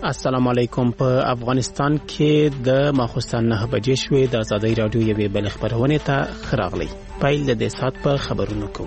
السلام علیکم. په افغانستان کې د ماخوستن 9 بجې شوې د آزادۍ رادیو یوې بل خبرونه ته خراغلی. پیل د سات په خبرونو کو.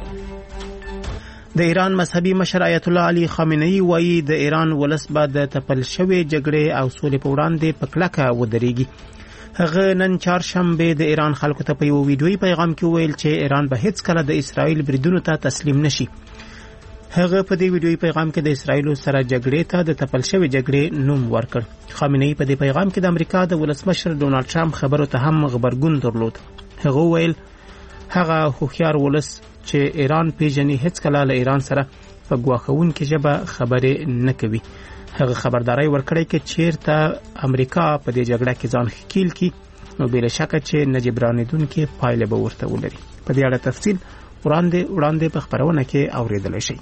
د ایران مذهبي مشر آیت الله علي خامنه‌ای وایي د ایران ولس به د تپل شوې جګړې او سولې په وړاندې په کلکه ودرېږي. هغه نن چهارشنبه د ایران خلکو ته په یو ویډیويي پیغام کې ویل چې ایران به هیڅ کله د اسرائیل بریدونو ته تسلیم نشي. هغه په دې ویډیويي پیغام کې د اسرائیل سره جګړې ته د تپل شوې جګړې نوم ورکړ. خامنه‌ای په دې پیغام کې د امریکا د ولسمشر ډونالد ټرمپ خبرو ته هم غبرګون درلود. هغه ویل هغه هوښیار ولس چې ایران پیژني هیڅ کله له ایران سره په ګواښونکې ژبه خبرې نه کوي. هغه خبرداري ورکړی چې چیرته امریکا په دې جګړه کې ځان ښکیل کی نو بل شک چې نجبرانیدونکو پایله به ورته ولري. په دې اړه تفصیل وړاندې په خبرونه کې اوریدل شي.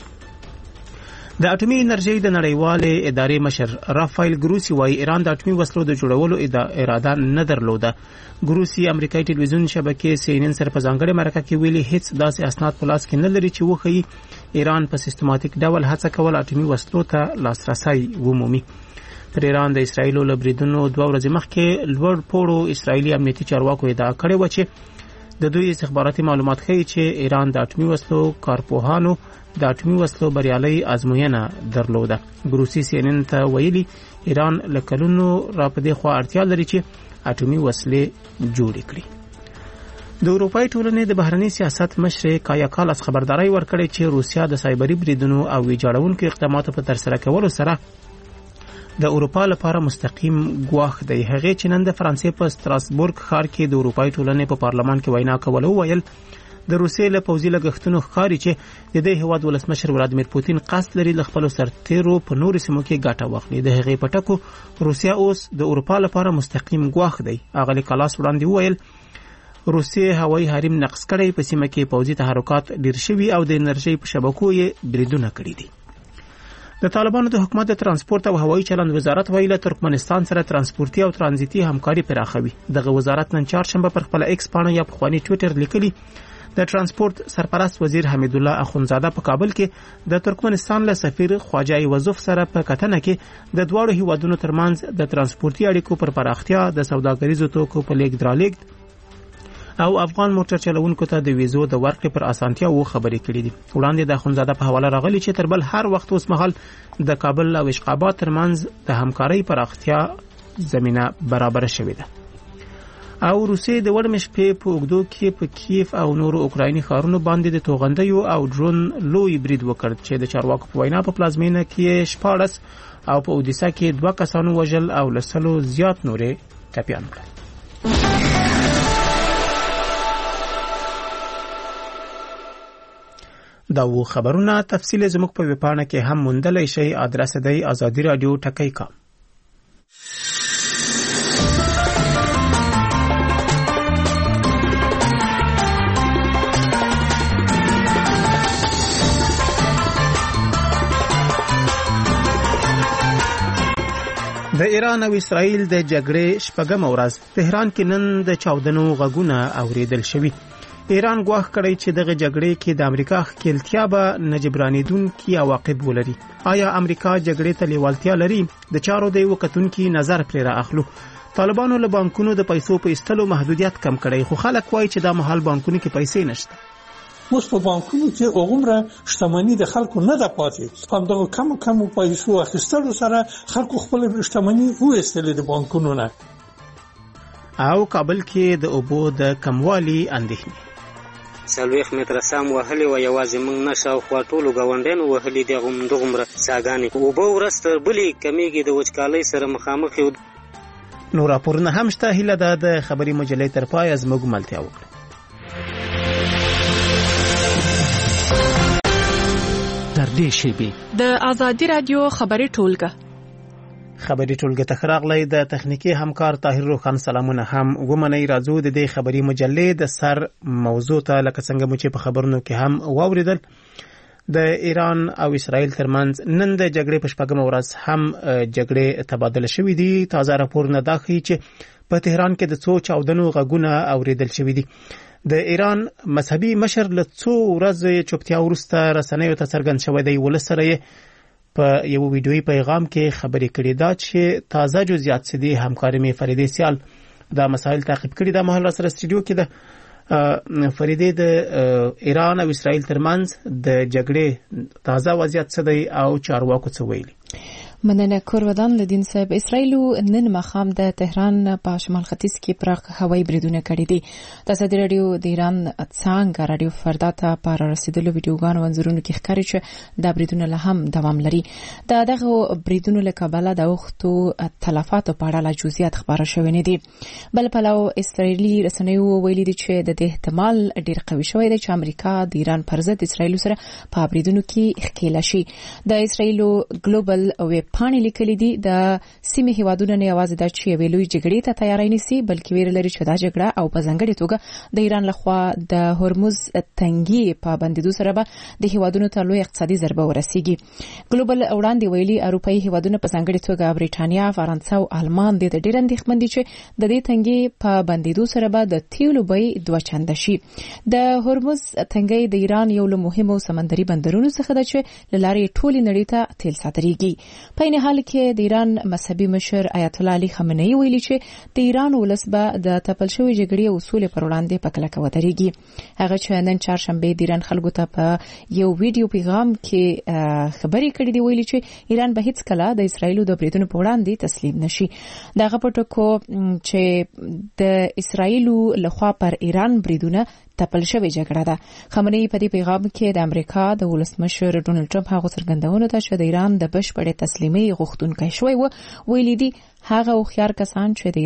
د اټومي انرژي د نړیوالې ادارې مشر رافایل ګروسی وايي ایران د اټومي وسلو د جوړولو اراده نه درلوده. ګروسی امریکایي ټلویزیون شبکې CNN سره په ځانګړي مرکه کې ویلي هیڅ داسې اسناد په لاس کې نه لري چې وښيي ایران په سیستماتیک ډول هڅه کول اټومي وسلو ته لاسرسي ومومي. پر ایران د اسرایل له بریدونو 2 ورځې مخکې لوړ پوړو اسرایلی امنیتي چارواکو ادعا کړې و چې د دوی استخباراتي معلومات ښیي چې ایران د اټومي وسلو کارپوهانو د اټومي وسلو بریالي ازموینه درلوده. ګروسی CNN ته ویلي ایران لکلونو را په دې خوا اړتیا لري چې اټومي وسلې جوړې کړي. د اروپای ټولنې د بهرنی سیاست مشر کایا کالاس خبرداري ورکړې چې روسیا د سایبری بریدونو او ویجاړونکو اقداماتو په ترسره کولو سره د اروپا لپاره مستقیم ګواښ دی. هغه چې نن د فرانسې په ستراسبورګ ښار کې د اروپای ټولنې په پارلمان کې وینا کوله ویل د روسیې له پوځي لګښتونو ښکاري چې د دې هیواد ولسمشر ولادیمیر پوتین قصد لري له خپل سرتیرو په نورو سیمو کې ګټه واخلي. د هغې په ټکو روسیا اوس د اروپا لپاره مستقیم ګواښ دی. اغلی کلاس وړاندې ویل روسیې هوایي حریم نقض کړی، په سیمه کې پوځي تحرکات ډیر شوي او د انرژي په شبکو یې بریدونه کړي دي. د طالبانو د حکومت د ترانسپورت او هوایي چلند وزارت ویله ترکمنستان سره ترانسپورتي او ترانزیتي همکاري پراخوي. دغه وزارت نن چهارشنبه پر خپل ایکس پاڼه یا پخوانی ټویټر لیکلي د ترانسپورت سرپرست وزیر حمید الله اخونزاده په کابل کې د ترکمنستان له سفیر خواجه ایوازوف سره په کتنه کې د دواړو هیوادونو ترمنځ د ترانسپورتي اړیکو پر پراختیا، د سوداګریزو توکو په لیږد رالېږد او افغان موټر چلوونکو ته د ویزو د ورکړې پر اسانتیا و خبرې کړې دي. وړاندې د اخونزاده په حواله راغلي چې تر بل هر وخت اوس مهال د کابل او اشقاباد ترمنځ د همکارۍ پراختیا زمينه برابر شوې ده. او روسیې د وړمش په اوګدو کې په کیف او نورو اوکرایني ښارونو باندې د توغندیو او ډرون لوی برید وکړ چې د چارواکو په وینا په پلازمینه کې 14 او په اودیسا کې 2 کسانو وژل او لسلو زیات نورې ټپیان کړل. دا و خبرونه تفصیل زموږ په ویبپاڼه کې هم موندلای شئ. ادرس دی azadiradio.com. د ایران او اسرائیل د جګړې شپږم ورځ تهران کې نن د چاودنو غږونه اوریدل شوي. ایران ګواښ کړی چې دغه جګړې کې د امریکا ښکیلتیا به نجبرانیدونکي عواقب ولري. آیا امریکا جګړې ته لیوالتیا لري؟ د چارو د وکتونکي نظر پرې را اخلو. طالبانو له بانکونو د پیسو په ایستلو محدودیت کم کړی، خو خلک وایي چې دا مهال بانکونو کې پیسې نشته. اوس په بانکونو کې عمره شتمنۍ د خلکو نه ده پاتې. په دغه کم پیسو اخیستلو سره خلکو خپل شتمنۍ وېستلې د بانکونو نه. او کابل کې د اوبو د کموالي اندېښنې 40 متره سم وهلي و یوازې موږ نشه او خوا ټولو ګاونډیانو وهلي دغومره څاګانې اوبه ورځ تر بلې کمیږي د وچکالۍ سره مخامخ یو. نور راپورونه هم شته. هیله ده د خبري مجلې تر پای زموږ ملتیا وکړي. در دې شیبې د آزادی رادیو خبري ټولګه ته خراغلی. د تخنیکی همکار طاهر روخان سلامونه هم ومنئ. راځو د دې خبري مجلې د سر موضوع ته لکه څنګه مو چې په خبرونو کې هم واوریدل. د ایران او اسرائیل ترمنځ نن د جګړې په شپږم ورځ هم جګړې تبادله شوې دي. تازه راپورونه دا ښیي چې په تهران کې د څو چاودنو غږونه اوریدل شوې دي. د ایران مذهبي مشر له څو ورځې چوپتیا وروسته رسنیو ته څرګند شوی دی ولسره په یو ویډیويي پیغام کې خبرې کړې ده چې تازه جزئیات سدي همکاري مې فریدې سیال دا مسایل تعقیب کړي د محل سره استودیو کې ده. فریدې د ایران او اسرائیل ترمنځ د جګړې تازه وضعیت څه دی او چارواکو څه ویلي؟ مننه کورودان لدین صاحب. اسرائیل نن مخام د تهران په شمال ختیځ کې پراخ هوایي بریدونه کړي دي. د ازادي رادیو د ایران څنګه رادیو فردا ته پر رسیدلو ویډیوګانو منظورونو کې ښکاري چې د بریدونه له هم دوام لري. دغه بریدونه له کابل د وختو تلفاتو په اړه لا جزئیات خبره شوې نه دي. بل پلو اسرائیلي رسنیو ویلي دي چې د احتمال ډیر قوي شوی دی چې امریکا د ایران پر ضد اسرائیل سره په بریدونو کې ښکیل شي. د اسرائیل ګلوبل ویب پاڼې لیکلي دي د سیمې هیوادونو نه یوازې د چي ویلوي جګړې ته تیاری نيسي بلکې ویل لري چې دا جګړه او په ځانګړي توګه د ایران لخوا د هرمز تنګي په بندیدو سره به د هیوادونو ته لوی اقتصادي ضربه ورسیږي. ګلوبل وړاندې ویلي اروپאי هیوادونو په ځانګړي توګه بریټانیا، فرانسه او آلمان د ډېر اندېښمن دي چې د دې تنګي په بندیدو سره به د تیلو بیې دوه چنده شي. د هرمز تنګي د ایران یو له مهمو سمندري بندرونو څخه ده چې لارې ټولې نړۍ ته تیل صادرېږي. په این حال کې د ایران مذهبي مشر آیت الله علي خامنه‌ای ویلي چې د ایران ولس به د تپل شوی جګړې اصول پر وړاندې په کلکه ودرېږي. هغه چې نن چهارشنبه د ایران خلکو ته په یو ویډیو پیغام کې خبرې کړې دی ویلي چې ایران به هیڅ کله د اسرایل د بریدونو په وړاندې تسلیم نشي. دغه په ټکو چې د اسرایل لخوا پر ایران بریدونه تپل شوی جګړه ده. خامنه‌ای په دې پیغام کې د امریکا د ولسمشر ډونالد ټرمپ هغه څرګندونه ده چې د ایران د بشپړې تسلیمي غوښتونکی شوی و. ویلي دي هغه خيار کسان چې د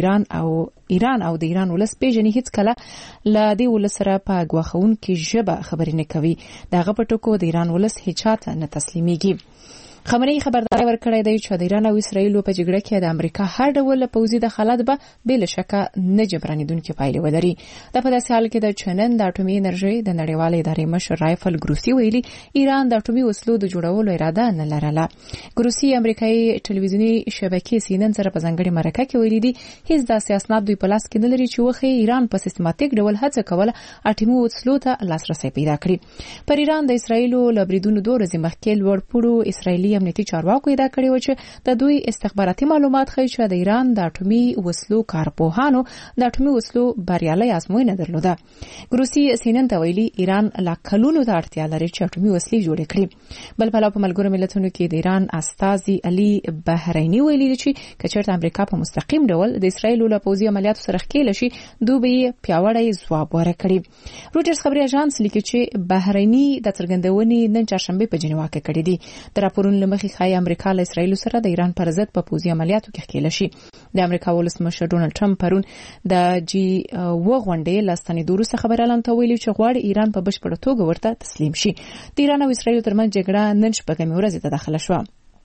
ایران او د ایران ولس پیژني هیڅ کله ل دې ولس سره په غواخون کې ژبه خبرې نه کوي. دغه په ټکو د ایران ولس هیڅ چاته نه تسلیميږي. خامنه‌ای خبرداري ورکړې ده چې د ایران او اسرایل په جګړه کې د امریکا هر ډول پوځي دخالت به بل شک نه جبرانیدونکو پایلې ولري. د په داسې حال کې د چنن د اټومي انرژي د نړیوال ادارې مشر رایفل ګروسی ویلي ایران د اټومي وسلو د جوړولو اراده نه لرله. ګروسی امریکایي ټلویزیونی شبکې CNN سره په ځانګړي مرکه کې ویلي دي هیڅ داسې اسناد دوی په لاس کې نه لري چې وخت ایران په سیستماتیک ډول هڅه کوله اټومي وسلو ته لاسرسي پیدا کړي. پر ایران د اسرایل لبریدونو 2 ورځې مخکې لوړ پوړو اسرایلی امنیتي چارواکو ادعا کړې و چې د دوی استخباراتي معلومات ښیي چې د ایران د اټومي وسلو کارپوهانو د اټومي وسلو بریالي ازموینه درلوده. ګروسی CNN ته ویلي ایران لا کلونو ته اړتیا لري چې اټومي وسلې جوړې کړي. بل په ملګرو ملتونو کې د ایران استازي علي بحرینی ویلي چې کچېرته امریکا په مستقیم ډول د اسرایل له پوځي عملیاتو سره ښکیل شي دوی پیاوړی ځواب ورکړي. روټرز خبري اژانس لیکي چې بحرینی د څرګندونې نن چهارشنبه په جنیوا کې کړې دي. د راپورونو لمخې خای امریکا له اسرایل سره د ایران پر ضد په پوځي عملیاتو کې ښکیل شي. د امریکا ولسمشر ډونالد ټرمپ پرون د G20 غونډې لاستنې دوروسه خبر اعلان ویلي چې غواړي ایران په بشپړه توګه ورته تسلیم شي. د ایران او اسرایل ترمنځ جګړه نن شپږمې ورځ ته داخله شوه.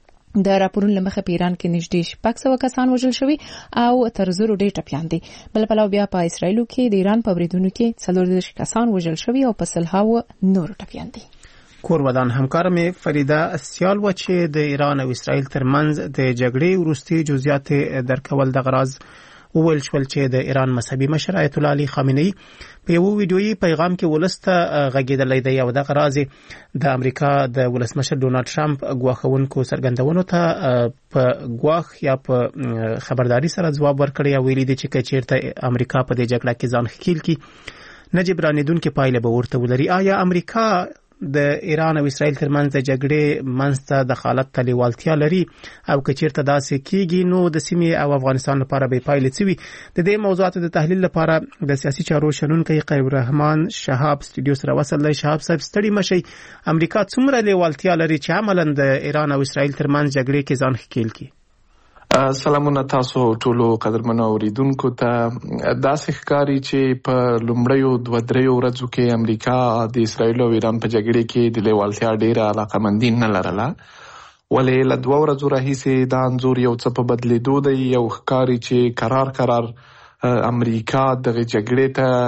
د راپورونو لمخې په ایران کې نږدې 600 کسان وژل شوي او تر 1000 ډیر ټپيان دي. بل پلو بیا په اسرایل کې د ایران په بریدونو کې 40 کسان وژل شوي او په سلهاو نور ټپيان دي. کورودان همکار مې فریدا سیال و چې د ایران او اسرائیل ترمنځ د جګړې وروستي جزئیات درکول د غراض وویل شول چې د ایران مذهبي مشر آیت الله علي خامنه‌ای په یو ویډیويي پیغام کې ولسته غږیدلې دی او د غراض د امریکا د ولسمشر ډونالد ټرمپ غواخونکو څرګندونو ته په غواخ یا په خبرداري سره ځواب ورکړی او ویلي دی چې کچېرته امریکا په دې جګړه کې ځان ښکیل کی نه جبرانیدونکو پایله به ورته ولري. آیا امریکا د ایران او اسرائیل ترمنځ د جګړې منځته دخالت ته لیوالتیا لري او کچېرته داسې کیږي نو د سیمې او افغانستان لپاره به پایله څه وي؟ د دې موضوعاتو د تحلیل لپاره د سیاسي چارو شنونکي قیب الرحمن شهاب استودیو سره وصل دی. شهاب صاحب ستړي مشي، امریکا څومره لیوالتیا لري چې عملاً د ایران او اسرائیل ترمنځ جګړې کې ځان ښکیل کی؟ سلامونه تاسو ټولو قدرمنو اوریدونکو ته. داسې ښکاري چې په لومړیو 2-3 ورځو کې امریکا د اسرائیل او ایران په جګړې کې د لیوالتیا ډیره علاقمندي نه لرله، ولې له 2 ورځو راهیسې دا انځور یو څه په بدلیدو دی. یو ښکاري چې قرار امریکا دغه جګړې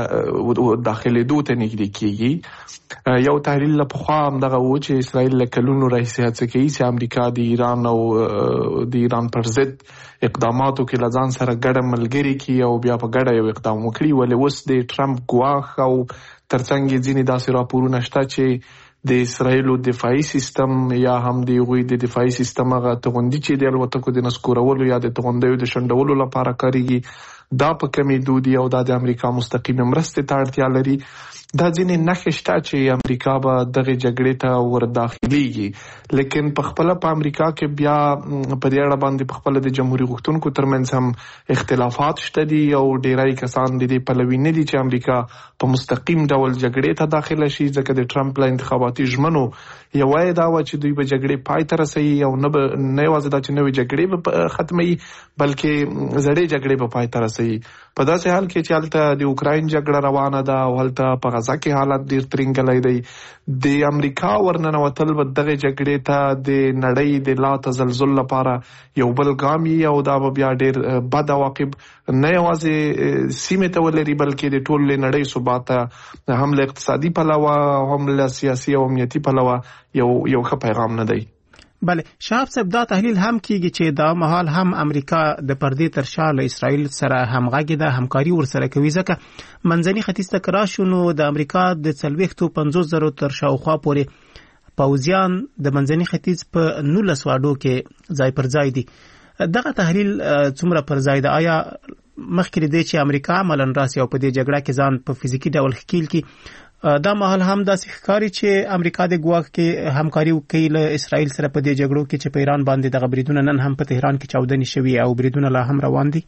ته داخلېدو ته نږدې کیږي. یو تحلیل له پخوا همدغه و چې اسرائیل له کلونو راهیسې هڅه کوي چې امریکا د ایران او د ایران پر ضد اقداماتو کې له ځان سره ګډه ملګري کړي او بیا په ګډه یو اقدام وکړي، ولې اوس د ټرمپ ګواښ او ترڅنګ ځینې داسې راپورونه شته چې د اسرایلو دفاعي سیستم یا هم د غوي د دفاعي سیستم هغه توغندي چې د الوتکو د نسکورولو یا د توغندیو د شندولو لپاره کاریږي دا په کمی دودي او د امریکا مستقیم مرستې ته اړتیا لري. دا ځینې نښې شته چې امریکا به دغه جګړې ته ورداخليږي، لیکن په خپل په امریکا کې بیا په دې اړه باندې په خپل د جمهوریت غوښتونکو ترمنځ هم اختلافات شته دي او ډیری کسان د دې پلوي نه دي چې امریکا په مستقیم ډول جګړې ته داخله شي، ځکه د ټرمپ له انتخاباتي ژمنو یو دا و چې دوی به جګړې پای ته رسوي او نه یوازې دا چې نوې جګړې به ختمي بلکې زړې جګړې به پای ته رسوي. په داسې حال کې چې هلته د اوکراین جګړه روانه ده او هلته په غزا کې حالت ډیر ترنګلی دی، د امریکا ورننوتل به دغه جګړې ته د نړۍ د لا تزلزل لپاره یو بل ګام وي او دا به بیا ډیر بد عواقب نه یوازې سیمې ته ولري بلکې د ټول نړۍ ثبات ته هم له اقتصادي پلوه هم له سیاسي او امنیتي پلوه یو ښه پیغام نه دی. بله شهاب صاحب دا تحلیل هم کیږي چې دا مهال هم امریکا د پردې تر شا له اسرائیل سره همغږي ده، همکاري ورسره کوي، ځکه منځني ختیځ ته که راشو نو د امریکا د 450,000 تر شاوخوا پورې پوځیان د منځني ختیځ په 19 واډو کې ځای پر ځای دي. دغه تحلیل څومره پر ځای ده؟ آیا مخکې دی چې امریکا عملاً راسي او په دې جګړه کې ځان په فزیکي ډول ښکیل کړي، دا مهال هم داسې ښکاري چې امریکا د ګواښ کې همکاري کوي له اسرائیل سره په دې جګړو کې چې په ایران باندې دغه بریدونه نن هم په تهران کې چاودنې شوي او بریدونه لا هم روان دي؟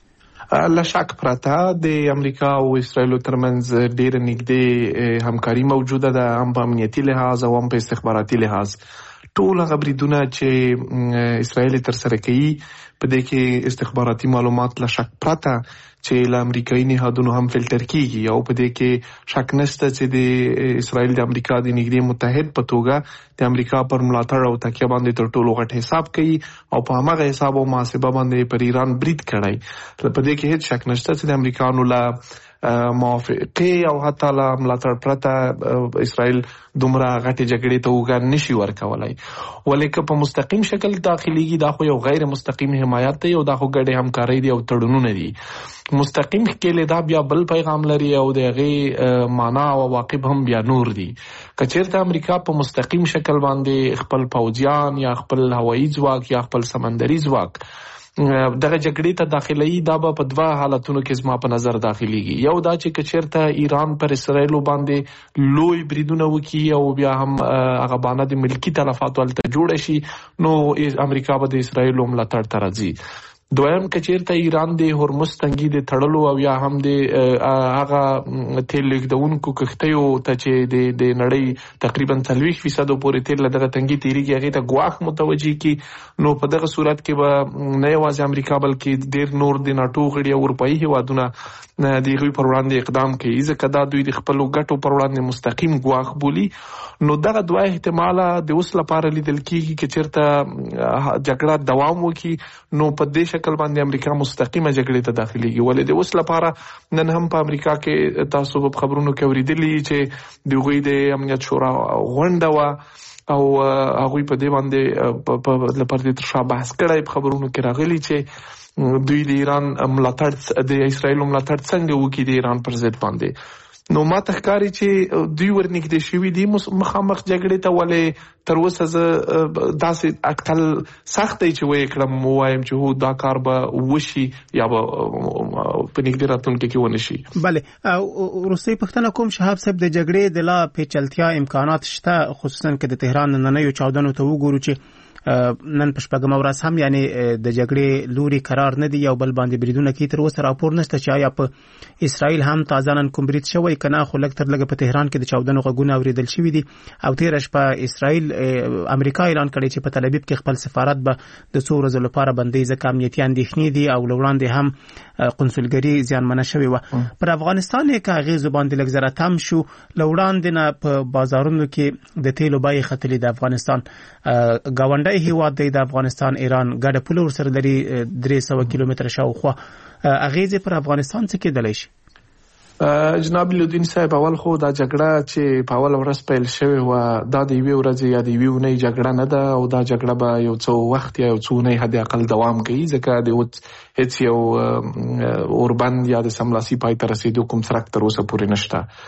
لا شک پرته د امریکا او اسرائیل ترمنځ ډېر نږدې همکاري موجوده ده، هم په امنیتي لحاظ او هم په استخباراتي لحاظ. ټول هغه بریدونه چې اسرائیل تر سره کوي په دې کې استخباراتي معلومات لا شک پرته چې له امریکایي نهادونو هم فلټر کیږي او په دې کې شک نشته چې د اسرائیل د امریکا د نږدې متحد په توګه د امریکا پر ملاتړ او تکیه باندې تر ټولو غټ حساب کوي او په همغه حساب او محاسبه باندې پر ایران برید کړی. په دې کې هیڅ شک نشته چې د امریکانو له موافقه او حتی له ملاتړ پرته اسرائیل دومره غټي جګړې ته وګان نشي ورکولای، ولیکه په مستقیم شکل داخليږي دا خو یو غیر مستقیم حمایت دی او دا خو ګډه همکاري دی او تړونونه دي. مستقیم کې دا بیا بل پیغام لري او دغه معنا او عواقب هم بیا نور دي. کچېرته امریکا په مستقیم شکل باندې خپل پوځیان یا خپل هوایي ځواک یا خپل سمندري ځواک دغه جګړې ته داخلي، دا په دوه حالتونو کې زما په نظر داخليږي. یو دا چې کچېرته ایران پر اسرائیل باندې لوی بریدونه وکړي او بیا هم هغه باندې د ملکی تلفات ولته جوړ شي نو امریکا به د اسرائیل ملاتړ ته راځي. دویم کچېرته ایران د هرمز تنګي د تړلو او یا هم د هغه تیل لیږدونکو کښتیو ته چې د نړۍ تقریبا 40% پورې تیل دغه تنګي تیریږي هغه ته ګواښ متوجي کی، نو په دغه صورت کې به نه یوازې امریکا بلکې ډېر نور د ناتو غړي او اروپאי هیوادونه د غوي پر وړاندې اقدام کوي، ځکه دا دوی د خپل ګټو پر وړاندې مستقیم ګواښ بولي. نو دغه دوه احتماله د اوس لپاره لیدل کیږي چې چیرته جګړه دوام وکړي نو په دې شکل باندې امریکا مستقیمه جګړې ته داخليږي. ولې د اوس لپاره نن هم په امریکا کې تاسو په خبرونو کې اوریدلی چې د غوي د امنیت شورا غونډه وا او هغه په دې باندې په لپاره د تشا بحث کړای په خبرونو کې راغلي چې دوی د ایران ملاتړ د اسرائیل ملاتړ څنګه وکړي د ایران پر ضد باندې. نو ما تخکاری چې دوی ورنږدې شوي دي مخامخ جګړې ته، ولې تر اوسه زه داسې اټکل سخت دی چې وایي کړم وایم چې هو دا کار به وشي یا به په نږدې راتلونکي کې ونه شي. بله وروستۍ پوښتنه کوم شهاب صاحب، د جګړې د لا پیچلتیا امکانات شته، خصوصا که د تهران نننیو چاودنو ته وګورو چې نن په شپږمه ورځ هم یعنی د جګړې لوري قرار نه دی، یو بل باندې بریدونه کوي. تر اوسه راپور نشته چې آیا په اسرائیل هم تازه نن کوم برید شوی کنه، خو لږ تر لږه په تهران کې د چاودنو غږونه اوریدل شوي دي او تېره شپه اسرائیل امریکا اعلان کړی چې په تل ابیب کې خپل سفارت به د څو ورځو لپاره بندي، ځکه امنیتي اندېښنې دي او وړاندې هم قنصلګري زیانمنه شوې وه. پر افغانستان یې که اغېزو باندې لږ ذره تم شو، له وړاندې نه په بازارونو کې د تیلو بیې ختلې. د افغانستان ګاونډی هیواد دی، د افغانستان ایران ګډه پوله ورسره لري 300 کیلومتره شاوخوا، اغېزې پر افغانستان څه کېدلی شي؟ جناب لودین صاحب، اول خو دا جګړه چې په اول ورځ پیل شوې و دا د یوې ورځې یا د یوې اونۍ جګړه نه ده او دا جګړه به یو څو وخت یا یو څو اونۍ حد اقل دوام کوي، ځکه د هیڅ یو اوربند یا د سملاسي پای ته رسېدو کوم څرک تر اوسه پورې نشته.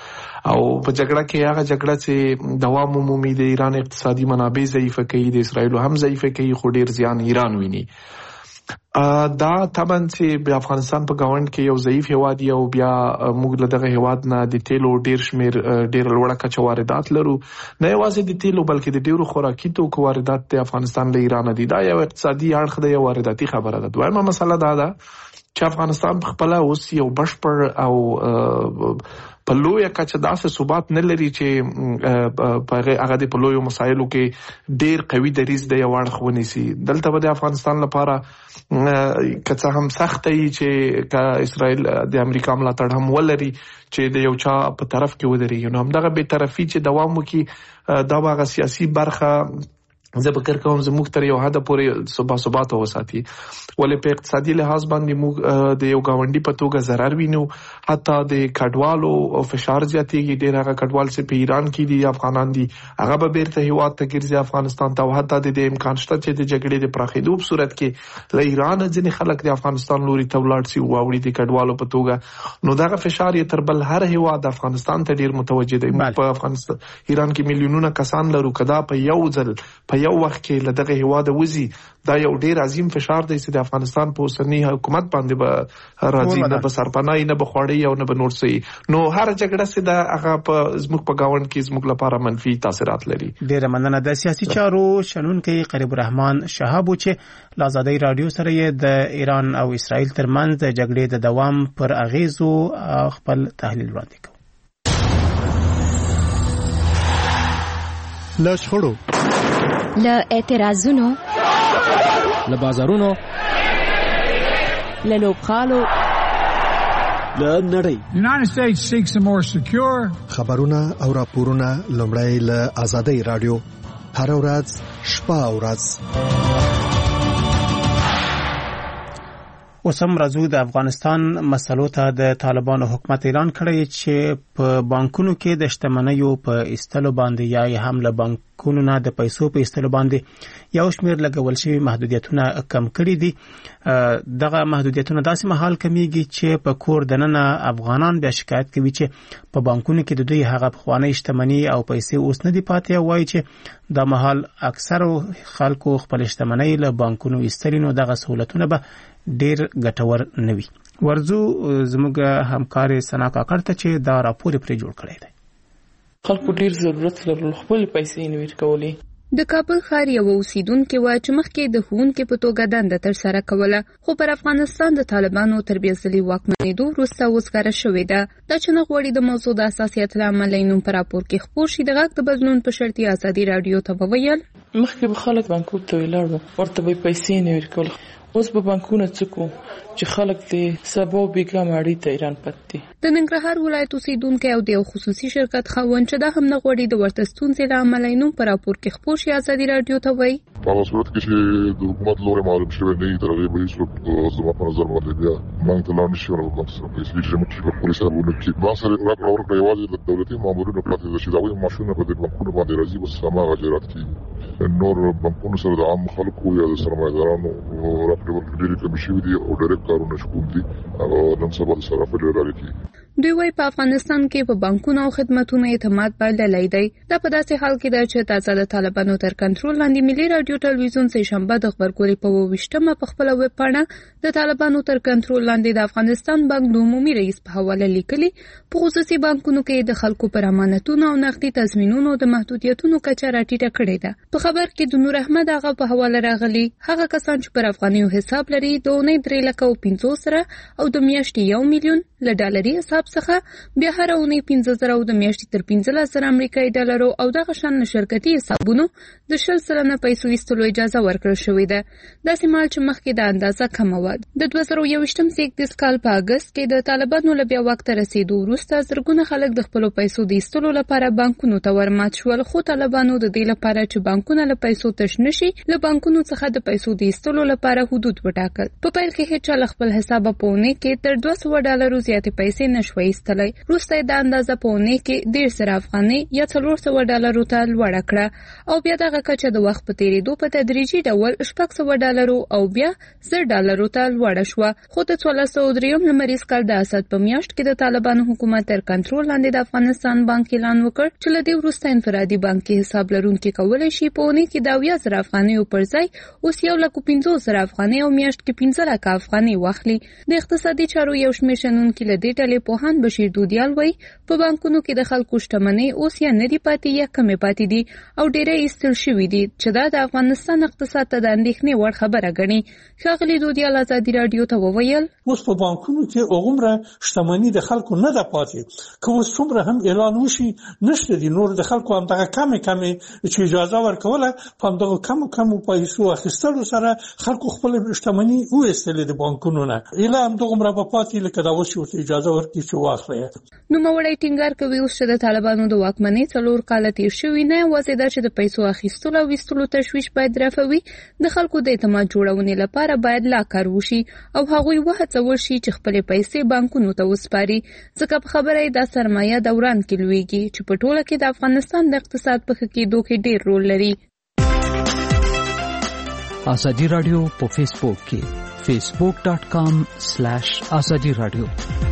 او په جګړه کې هغه جګړه چې دوام مومي د ایران اقتصادي منابع ضعیفه کوي، د اسرائیل هم ضعیفه کوي، خو ډیر زیان ایران ویني. دا طبعا چې په افغانستان په گاوند کې یو ضعیف هواد دی او بیا موږ له دغه هواد نه د تیلو ډیر شمیر ډیر لوړه کچه واردات لرو، نه یوازې د تیلو بلکې د ډیرو خوراکي توکو واردات د افغانستان له ایران دي. دا یو اقتصادي اړخ دی، یو وارداتي خبره ده. دویمه مسله دا ده چې افغانستان په خپل اوس یو بشپړ او په لویه کچه داسې ثبات نه لري چې په هغه د لویو مسایلو کې ډیر قوي دریځ د یو اړخ ونیسي. دلته به د افغانستان لپاره که هم سخت وي چې اسرائیل د امریکا ملاتړ هم ولري چې د یو چا په طرف کې ودرېږي، نو همدغه بې طرفي چې دوام وکړي دا به هغه سیاسي برخه زه فکر کوم زموږ تر یو حد پورې ثبات وساتي. ولې په اقتصادي لحاظ باندې موږ د یو گاونډي په توګه ضرر وینو، حتی د کډوالو فشار زیاتېږي. ډېر هغه کډوال چې په ایران کې دي افغانان دي هغه به بیرته هیواد ته ګرځي افغانستان ته، او حتی د دې امکان شته چې د جګړې د پراخېدو په صورت کې له ایران ځینې خلک د افغانستان لوري ته ولاړ شي واوړي د کډوالو په توګه، نو دغه فشار یې تر بل هر هیواد افغانستان ته ډېر متوجه دی. په افغانستان ایران کې میلیونونه کسان لرو، کدا په یو ځل په یو وخت کې لدغه هواده وزي، دا یو ډیر عظیم فشار دی چې د افغانستان په اوسنی حکومت باندې به راځي، نه به سرپناه نه به خوړی او نه به نور څه. نو هر جګړه چې دا هغه په زموږ په گاوند کې زموږ لپاره منفي تاثیرات لري. ډیر مننه. د سیاسي چارو شنونکي قریب الرحمن شهاب چې له آزادۍ رادیو سره یې د ایران او اسرائیل ترمنځ د جګړې د دوام پر اغیزو خپل تحلیل وړاندې کوي. له شخړو، له اعتراضونو، له بازارونو، له لوبغالو، له نړۍ. United States seeks a more secure. خبرونه او راپورونه لومړی له آزادۍ رادیو هر ورځ شپه او ورځ. اوس هم راځو د افغانستان مسلو ته. د طالبانو حکومت اعلان کړی چې په بانکونو کې د شتمنیو په ایستلو باندې یا هم له بانکونو نه د پیسو په ایستلو باندې یو شمېر لګول شوي محدودیتونه کم کړي دي. دغه محدودیتونه داسې مهال کمیږي چې په کور دننه افغانان بیا شکایت کوي چې په بانکونو کې د دوی هغه پخوانی شتمني او پیسې اوس نه دي پاتې، او وایي چې دا مهال اکثر خلکو خپل شتمنۍ له بانکونو ایستلي، نو دغه سہولتونه به ډیر ګټور نه وي. ورځو زموږ همکار سنا کاکړ ته چې دا راپور پرې جوړ کړی دی. خلکو ډیر ضرورت لرلو خپل پیسې نه ورکولې. د کابل ښار یو اوسیدونکو وایي چې مخکې د ښوونکو په توګه دنده ترسره کوله، خو پر افغانستان د طالبانو تر بېځلي واکمنېدو وروسته وزګاره شوې ده. دا چې نه غواړي د موضوع د حساسیت له امله نوم په راپور کې خپور شي، د غږ د بدلون په شرط یې ازادي رادیو ته وویل مخکې به خلک بانکو ته ولاړ ورته به پیسې نه ورکول، اوس به بانکونه څکو چې خلک دې سبا بیګا ماړی ته ایران پاتې. د ننګرهار ولایت اوسیدونکو او د خصوصي شرکت خاوند چې دا هم نه غواړي د ورته ستونزې له امله نوم په راپور کې خپور شي، ازادي رادیو ته وایي په صورت کې چې د حکومت لوري معلوم شوی نه وي تر هغه به هیڅ زما په نظر باندې بیا موږ ته لاندې نشي ورغلم چې چې موږ په پولیسو باندې کې ما سره راپور کړی یوازې د دولتي مامورینو پاتې چې دا وایي ماشونه په دې بانکونو باندې راځي بس سما غجرات کی نور بانکونو سره د عام خلکو یا د سرمایه‌دارانو راپور ډېر کم شوی دی او ډایرکټ کارونه شکوم دي او نن سبا د صرافه لري کی دوی وايي په افغانستان کې په بانکونو او خدماتو اعتماد بایللی دی. دا په داسې حال کې ده چې تازه د طالبانو تر کنټرول لاندې ملي رادیو ټلویزیون سه شنبه د خبرګوري په 28مه په خپل ویب پاڼه د طالبانو تر کنټرول لاندې د افغانستان بانک د عمومي رئیس په حواله لیکلي په خصوصي بانکونو کې د خلکو پر امانتونو او نقدي تضمینونو د محدودیتونو کچه راټیټه کړې ده. په خبر کې د نور احمد هغه په حواله راغلي هغه کسان چې پر افغانیو حساب لري د 3,50,000 سره او د میاشتې 1 میلیون له ډالري حساب څخه بیا هر اونۍ 15,000 او د میاشتې تر 15,000 امریکایي ډالرو او دغه شان شرکتي حسابونو د 10% پیسو ایستلو اجازه ورکړل شوې ده. داسې مال چې مخکې د اندازه کمه وه. د 2021م زیږدیز کال په اګست کې د طالبانو له بیا واک ته رسیدو وروسته زرګونه خلک د خپلو پیسو د ایستلو لپاره بانکونو ته ورمات شول، خو طالبانو د دې لپاره چې بانکونه له پیسو تش نشي له بانکونو څخه د پیسو د ایستلو لپاره حدود وټاکل. په پیل کې هیڅ چا خپل حساب په اونۍ کې تر $200 زیاتې پیسې نشو شو ایستلای. وروسته د اندازه په اونۍ کې 1.5 افغانۍ یا $400 ته لوړه کړه او بیا دغه کچه د وخت په تیریدو په تدریجي ډول $600 او بیا $10 ته لوړه شوه. خو د 1403 لمریز کال د اسد په میاشت کې د طالبانو حکومت تر کنټرول لاندې د افغانستان بانک اعلان وکړ چې له دې وروسته انفرادي بانکي حساب لرونکي کولی شي په اونۍ کې د 10,000 افغانۍ پر ځای اوس 1,50,000 افغانۍ او میاشت کې 15,000 افغانۍ واخلي. د اقتصادي چارو یو شمېر شنونکي له دې ډلې پوهاند بشیر دودیال وایي په بانکونو کې د خلکو شتمنۍ اوس یا نه دي پاتې یا کمې پاتې دي او ډېری ایستل شوي دي چې دا د افغانستان اقتصاد ته د اندېښنې وړ خبره ګڼي. ښاغلي دودیال ازادي راډیو ته وویل اوس په بانکونو کې هغومره شتمنۍ د خلکو نه ده پاتې که اوس څومره هم اعلان وشي نشته دي نور د خلکو همدغه کمې چې اجازه ورکوله په همدغه کمو پیسو اخیستلو سره خلکو خپل شتمنۍ وایستلې د بانکونو نه ایله همدغومره به پاتې لکه دا اوس ورته اجازه ورکړي چې واخلي. نوموړی ټینګار کوي اوس چې د طالبانو د واکمنۍ 4 کاله تیر شوي نه یوازې دا چې د پیسو اخیستلو او ویستلو تشویش باید رفعوي د خلکو د اعتماد جوړونې لپاره باید لا کار وشي او هغوی وهڅول شي چې خپلې پیسې بانکونو ته وسپاري ځکه په خبره یې دا سرمایه دوران کې لویږي چې په ټوله کې د افغانستان د اقتصاد په ښه کېدو کې ډېر رول لري. ازادي رادیو په فیسبوک کې facebook.com/azadi radio.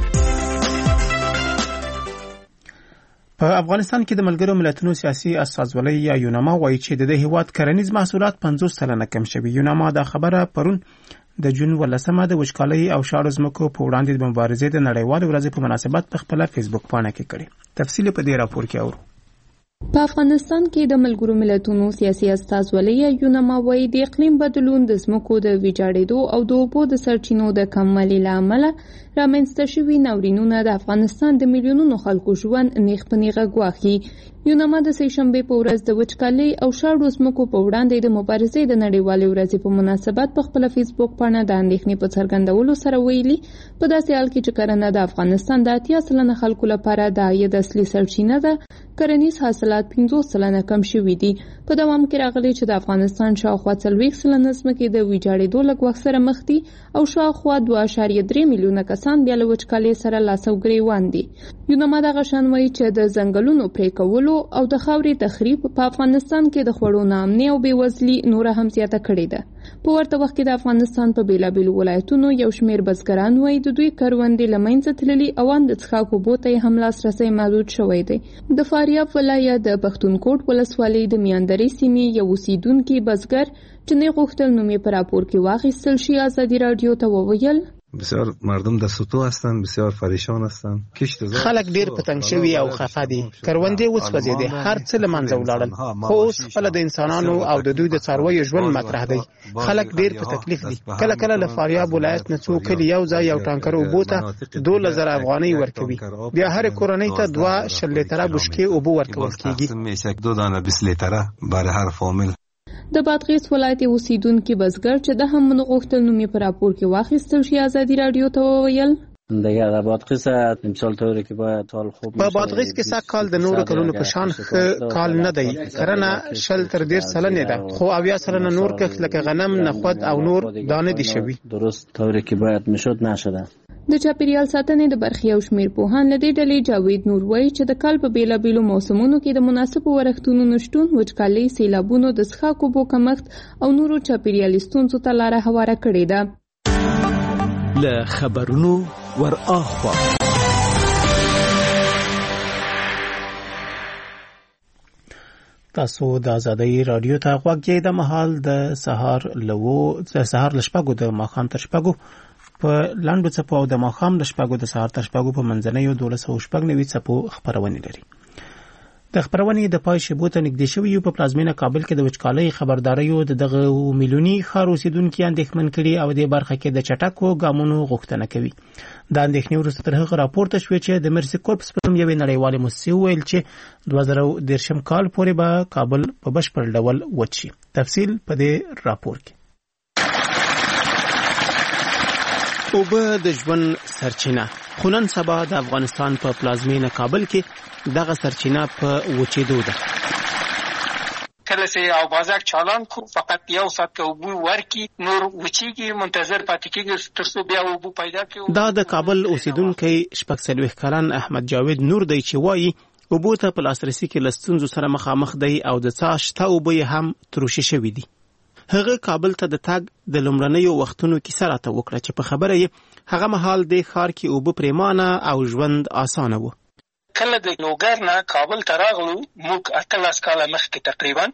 په افغانستان کې د ملګرو ملتونو سیاسي استازولۍ یا یوناما وایي چې د هیواد کرنیز محصولات 50% کم شوي. یوناما دا خبره پرون د جون 18 د وچکالۍ او شاړو ځمکو په وړاندې د مبارزې د نړیوالې ورځې په مناسبت په خپل فیسبوک پاڼه کې کړی. تفصیل په دې راپور کې اورو. په افغانستان کې د ملګرو ملتونو سیاسي استازولۍ یوناما وایي د اقلیم بدلون د ځمکو د ویجاړېدو او د اوبو د سرچینو د کموالي له امله رامنځته شوي ناورینونه د افغانستان د میلیونونو خلکو ژوند نیغ په نیغه ګواښي. یوناما د سهشنبې په ورځ د وچکالۍ او شاړو ځمکو په وړاندې د مبارزې د نړیوالې ورځې په مناسبت په خپل فیسبوک پاڼه د اندېښنې په څرګندولو سره ویلي په داسې حال کې چې کرنه د افغانستان د 80% خلکو لپاره د عاید اصلي سرچینه ده کرنیز حاصلات 50% کم شوي دي. په دوام کې راغلي چې د افغانستان شاوخوا 40% ځمکې د ویجاړېدو له ګواښ سره مخ دي او شاوخوا 2.3 میلیونه کسان بیا له وچکالۍ سره لاس او ګریوان دي. یوناما دغه شان وایي چې د ځنګلونو پرې کولو او د خاورې تخریب په افغانستان کې د خوړو ناامنۍ او بېوزلي نوره هم زیاته کړې ده. په ورته وخت کې د افغانستان په بیلابیلو ولایتونو یو شمېر بزګران وایي د دوی کروندې له منځه تللي او ان د څښاک اوبو ته یې هم لاسرسی محدود شوی دی. د فاریاب ولایت د پښتونکوټ ولسوالۍ د میاندرې سیمې یو اوسیدونکي بزګر چې نه غوښتل نوم یې په راپور کې واخیستل شي ازادي راډیو ته وویل بسیار مردم در سطوح هستند، بسیار پریشان هستند. خلک ډیر پتنګ شوي او خفه دي. کروندې وسوځېدې، هر څه له منځه ولاړل. خو اوس خپل د انسانانو او د دوی د څارویو ژوند مطرح دی. خلک ډیر په تکلیف دي. کله کله له فاریاب ولایت نه څو کلی یو ځای یو ټانکر اوبو ته 12,000 افغانۍ ورکوي. بیا هر کورنۍ ته 2 لیتره بشکې اوبه ورکول کیږي. 2 دانه 20 لیتره برای هر فامیل. د بادغیس ولایت اوسیدونکي بزګر چې د هم غوښتل نوم یې په راپور کې واخیستل شي ازادي راډیو ته وویل در بادغیس امسال طوری که باید حال خوب په بادغیس کې سږ کال د نورو کلونو په شان ښه کال نه دی. کرنه 10 تر 10 سلنه ده، خو 80 سلنه نور کښت لکه غنم، نخود او نور دانه دي شوي. درست طوری که باید میشد نشده. د چاپیریال ساتنې د برخې یو شمېر پوهان له دې ډلې جاوید نور وایي چې د کال په بیلابیلو موسمونو کې د مناسبو ورښتونو نشتون وچکالۍ، سیلابونو، د څښاک اوبو کمښت او نورو چاپیریالي ستونزو ته لاره هواره کړې ده. له خبرونو ور اخوا تاسو د ازادۍ رادیو ته غوږ یې د مهال د سهار لشپږو د ماښام تر شپږو په لاندو څپو او د ماښام د شپږو د سهار تر شپږو په منځنیو 1290 څپو خبرونه لري. د خبرونې د پای شیبو ته نږدې شوي یو په پلازمینه کابل کې د وچکالۍ خبرداریو دغه میلیوني ښار اوسیدونکي اندېښمن کړي او د برخه کې د چټکو ګامونو غوښتنه کوي. دا اندېښنې وروسته تر هغه راپورته شوې چې د مرسي کورپس په نوم یوې نړیوالې مؤسسې وویل چې 2013 کال پورې به کابل په بشپړ ډول وچ شي. تفصیل په دې راپور کې. اوبه د ژوند سرچینه، خو نن سبا د افغانستان په پلازمینه کابل کې دغه سرچینه په وچېدو ده. کله چې او بازار چالان کو فقط یو ساعت کې وبو ورکی نور وچیږي منتظر پاتې کېږي تر څو بیا وبو پیدا کړي. دا د کابل اوسیدونکو شپږ څلوېښت کلن احمد جاوید نور دی چې وایي اوبو ته په لاسرسي کې له ستونزو سره مخامخ دی او د څاه شته اوبه یې هم تروشي شوي دي. هغه کابل ته د تګ د لومړنیو وختونو کیسه راته وکړه چې په خبره یې هغه مهال د ښار کې اوبه پریمانه او ژوند اسانه و. کله د لوګر نه کابل ته راغلو موږ 18 کاله مخکې تقریبا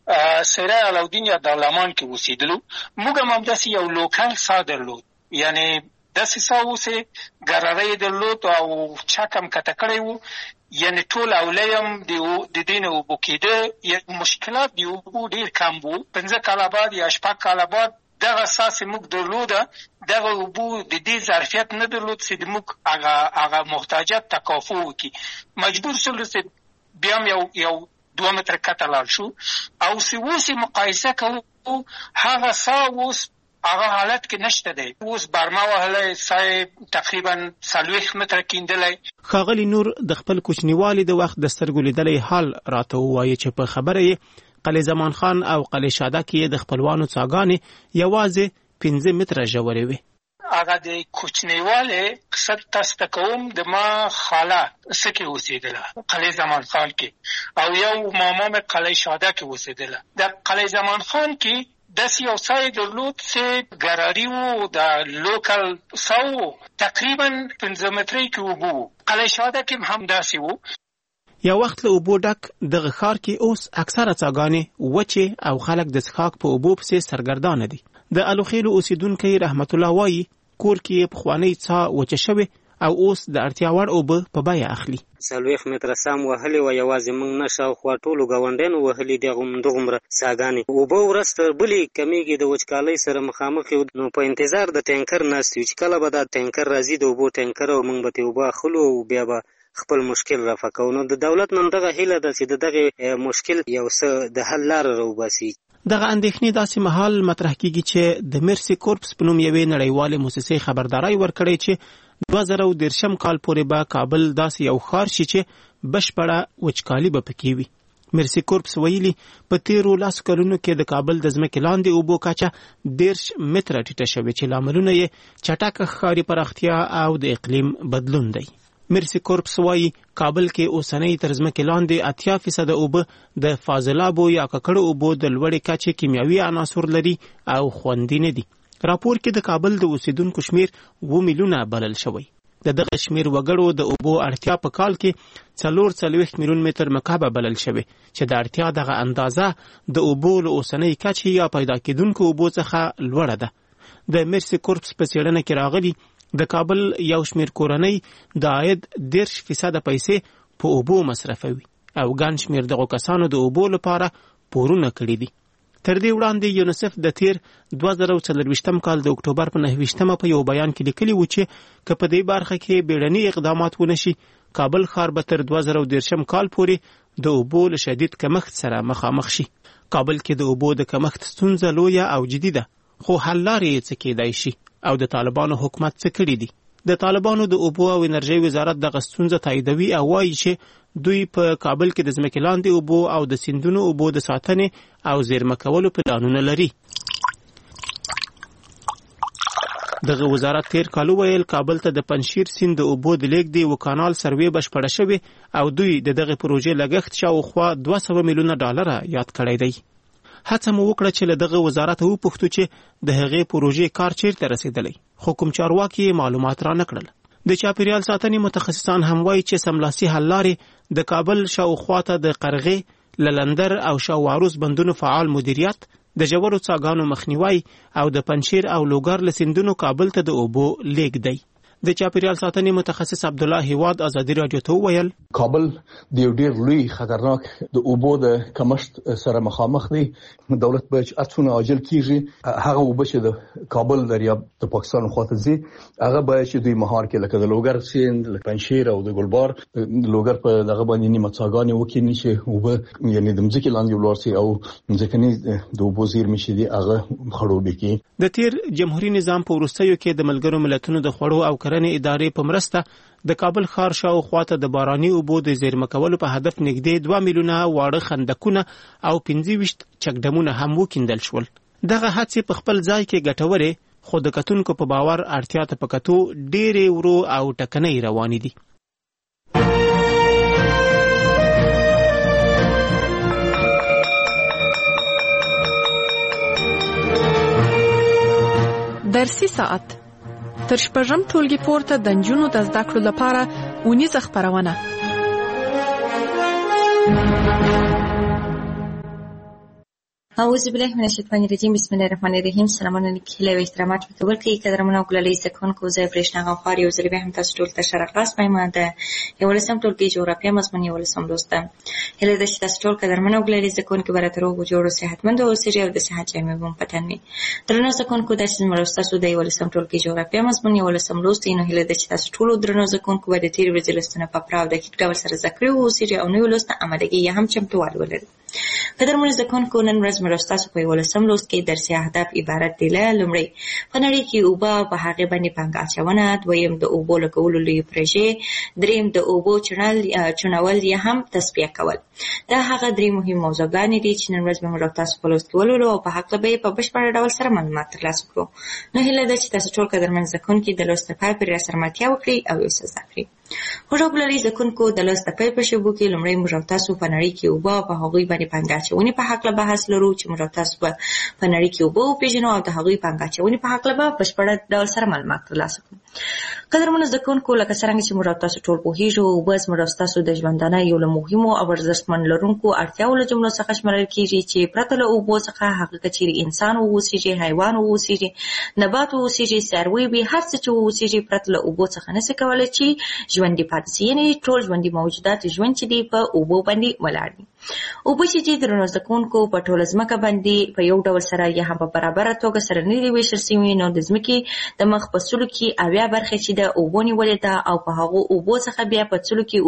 سره علاودین یا دارالمان کې اوسېدلو. موږ هم همداسې یو لوکل څاه درلود، یعنی داسې څاه و چې ګرارۍ درلود او چک هم کته کړی و، یعنی ټول اولیم د دې نه اوبو کېده. مشکلات د اوبو ډېر کم و. 15 کاله بعد یا 6 کاله بعد دغه اساس موږ درلوده، دغه اوبو د دې ظرفیت نه درلود چې موږ هغه محتاجات تکافو وکړي. مجبور شولو چې بیا هم یو 2 متره کته لاړ شو او چې اوس مقایسه کوو هغه څاه اوس هغه حالت کې نشته دی. اوس برما وهلی سای تقریبا 40 متره کیندلی. ښاغلي نور د خپل کوچنیوالي د وخت د سترګو لیدلی حال راته ووایي چې په خبره یې قلعه زمان خان او قلعه شاده کې د خپلوانو څاګانې یوازې 15 متره ژورې وې. هغه د کوچنیوالي قصه تاسو ته کوم. د ما خاله سکه اوسېدله قلعه زمان خان کې او یو ماما مې قلعه شاده کې اوسېدله. د قلعه زمان خان کې داسې یو ځای درلود چې ګراري و، د لوکل څاه تقریبا 15 مترې کې اوبه. قلعه شاده کې هم داسې و. یو وخت له اوبو ډک دغه ښار کې اوس اکثره څاګانې وچې او خلک د څښاک په اوبو پسې سرګردانه دي. د الوخیلو اوسیدونکی رحمت الله وایي کور کې پخوانۍ څاه وچه شوې او اوس د اړتیا وړ اوبه په بیه اخلي. 40 متره سام وهلي و، یوازې موږ نه شاوخوا ټولو ګاونډیانو وهلي دغومره څاګانې. اوبه ورځ تر بلې کمیږي، د وچکالۍ سره مخامخ یو. نو په انتظار د ټینکر ناست یو چې کله به دا ټینکر راځي د اوبو ټینکر او موږ به ترې اوبه اخلو او بیا به خپل مشکل رفع کوو. نو د دولت نه دغه هیله ده چې د دغه مشکل یو څه د حل لاره راوباسي. دغه اندېښنې داسې مهال مطرح کیږي چې د مرسي کورپس په نوم یوې نړیوالې موسسې خبرداری ورکړی چې 2013 کال پورې به کابل داسې یو ښار شي چې بشپړه وچکالي به پکې وي. مرسي کورپس ویلي په تیرو 10 کلونو کې د کابل د ځمکې لاندې اوبو کچه 10 متره ټیټه شوې چې لاملونه یې چټکه ښاري پراختیا او د اقلیم بدلون دی. مرسي کورپس وایي کابل کې اوسنۍ تر ځمکې لاندې 80% اوبه د فاضلابو یا ککړو اوبو د لوړې کچې کیمیاوي عناصر لري او خوندي نه دي. راپور کې د کابل د اوسیدونکو شمیر 2 میلیونه بلل شوی. د دغه شمیر وګړو د اوبو اړتیا په کال کې 440 میلیون متر مکعب بلل شوی چې د اړتیا دغه اندازه د اوبو له اوسنۍ کچې یا پیدا کېدونکو اوبو څخه لوړه ده. د مرسي کورپس په څېړنه کې راغلي د کابل یو شمیر کورنۍ د عاید 10% پیسې په اوبو مصرفوي او ګڼ شمیر دغو کسانو د اوبو لپاره پورونه کړي دي. تر دې وړاندې یونیسف د تیر 2024 کال د اکتوبر په 9 په یو بیان کې لیکلي و چې که په دې برخه کې بیړني اقدامات ونشي کابل ښار به تر 2013 کال پورې د اوبو له شدید کمښت سره مخامخ شي. کابل کې د اوبو د کمښت ستونزه لویه او جدي ده، خو حل لارې څه کېدای شي او د طالبانو حکومت څه کړي دي. د طالبانو د اوبو او انرژۍ وزارت دغه ستونزه تاییدوي او وایي چې دوی په کابل کې د ځمکې لاندې اوبو او د سیندونو اوبو د ساتنې او زیرمه کولو پلانونه لري. دغه وزارت تیر کال ویل کابل ته د پنشیر سیند د اوبو د لیږد یو کانال سروې بشپړه شوې او دوی د دغه پروژې لګښت شاوخوا 200 میلیونه ډالر یاد کړی دی. هڅه مو وکړه چې له دغه وزارت وپوښتو چې د هغې پروژې کار چیرته رسیدلی، خو کوم چارواکي معلومات را نکړل. د چاپیریال ساتنې متخصصان هم وایي چې سملاسي حل لارې د کابل شاوخواته د قرغې، للندر او شاوواروس بندونو فعال مدیریت، د ژورو څاګانو مخنیوي او د پنشیر او لوګر له سیندونو کابل ته د اوبو لیږد دی. د چاپیریال ساتنې متخصص عبد الله هیواد ازادي رادیو ته وویل کابل د یو ډیر لوی خطرناک د اوبو د کمښت سره مخامخ دی. دولت به اڅونه عاجل کیږي هغه اوبه چې د کابل دریاب د پاکستان خواته ځي هغه به چې دوی مهار کې لکه د لوګر سیند، د پنشیر او د ګلبار لوګر په دغه باندې نیمه څاګانې وکړي چې اوبه یعنی د مځکې لاندې ولاړ سي او مځکني د اوبو زیرمې چې دي هغه خړوبې کړي. د تیر جمهوریت نظام په وروستیو کې د ملګرو ملتونو د خوړو او کرنې ادارې په مرسته د کابل ښار شاوخوا ته د باراني اوبو د زیرمه کولو په هدف نږدې 2 میلیونه واړه خندقونه او 25 چکډمونه هم وکیندل شول. دغه هڅې په خپل ځای کې ګټورې، خو د کتونکو په باور اړتیا ته په کتو ډېرې ورو او ټکنۍ روانې دي. درسي ساعت تر شپږم ټولګي پورته د نجونو د زده کړو لپاره اونیزه خپرونه. اعوذ بالله من الشیطان الرجیم. بسم الله الرحمن الرحیم. سلامونه لیکل او احترامات په کول کې قدرمنو کولای سکونکو زه پرېښنا غفار یو ځل به هم تاسو ټول ته شرقاس پېما ده یو لسم ټولګي جغرافیه مضمون یو لسم دوسته هله د تاسو ټول قدرمنو کولای سکونکو براترو جوړو صحتمند او سړي او د صحت جامې بم پتن می درنو سکونکو د سیمه تاسو د یو لسم ټولګي جغرافیه مضمون یو لسم دوسته نو هله د تاسو ټول درنو سکونکو به د تیر ورځې لستنه په پراو د کیک ډول سره ذکر او سړي او نو لسته امادګي هم چمتووال ولري. قدرمن زکونکو نن ورځ مرستاسو په ولسم لوست کې درسي اهداف عبارت دي له لومړی په نړۍ کې اوبه په هغه باندې پنګ اچونه، دویم د اوبو لګولو لوی پروژې، دریم د اوبو چونول یا هم تصفیه کول. دا هغه درې مهم موضوعګانې دي چې نن ورځ موږ تاسو په لوست کې ولولو او په حق به په بشپړ ډول سره معلومات ترلاسه کړو. نو هیله ده چې تاسو ټول قدرمن زکونکو د لوست په پای سره ماتیا وکړي او یې زده کړئ. خوشحالي زکونکو د لوست په پای شوبو کې لومړی موږ تاسو په نړۍ کې اوبه په هغوی باندې پنګ اچونې په حق له بحث لرو چې موږ تاسو په نړۍ کې اوبه پیژنو او د هغوی پنګ اچونې په حق له په بشپړ ډول سره معلومات ترلاسه کړو. قدرمن زکونکو لکه څنګه چې موږ تاسو ټول پوهیږو اوبه موږ تاسو د ژوندانه یو له مهمو او ارزښتمن لرونکو اړتیاو له جملو څخه شمارل کیږي چې پرته له اوبو څخه هغه کچېري انسان اوسېږي، حیوان اوسېږي، نبات اوسېږي، څاروي به هر څه چې اوسېږي پرته له اوبو څخه نشي کولای چې ژوندي پاتې شي. یعنې ټول ژوندي موجودات ژوند چې دی په اوبو باندې ولاړ دي. اوبه چې درنو زکونکو په ټوله ځمکه باندې په یو ډول سره یا هم په برابره توګه سره نه دي ویشل شوي، نو د ځمکې د مخ په سلو کې 80 برخې چې د اوبو نیولې ده او په هغو اوبو څخه بیا په سلو کې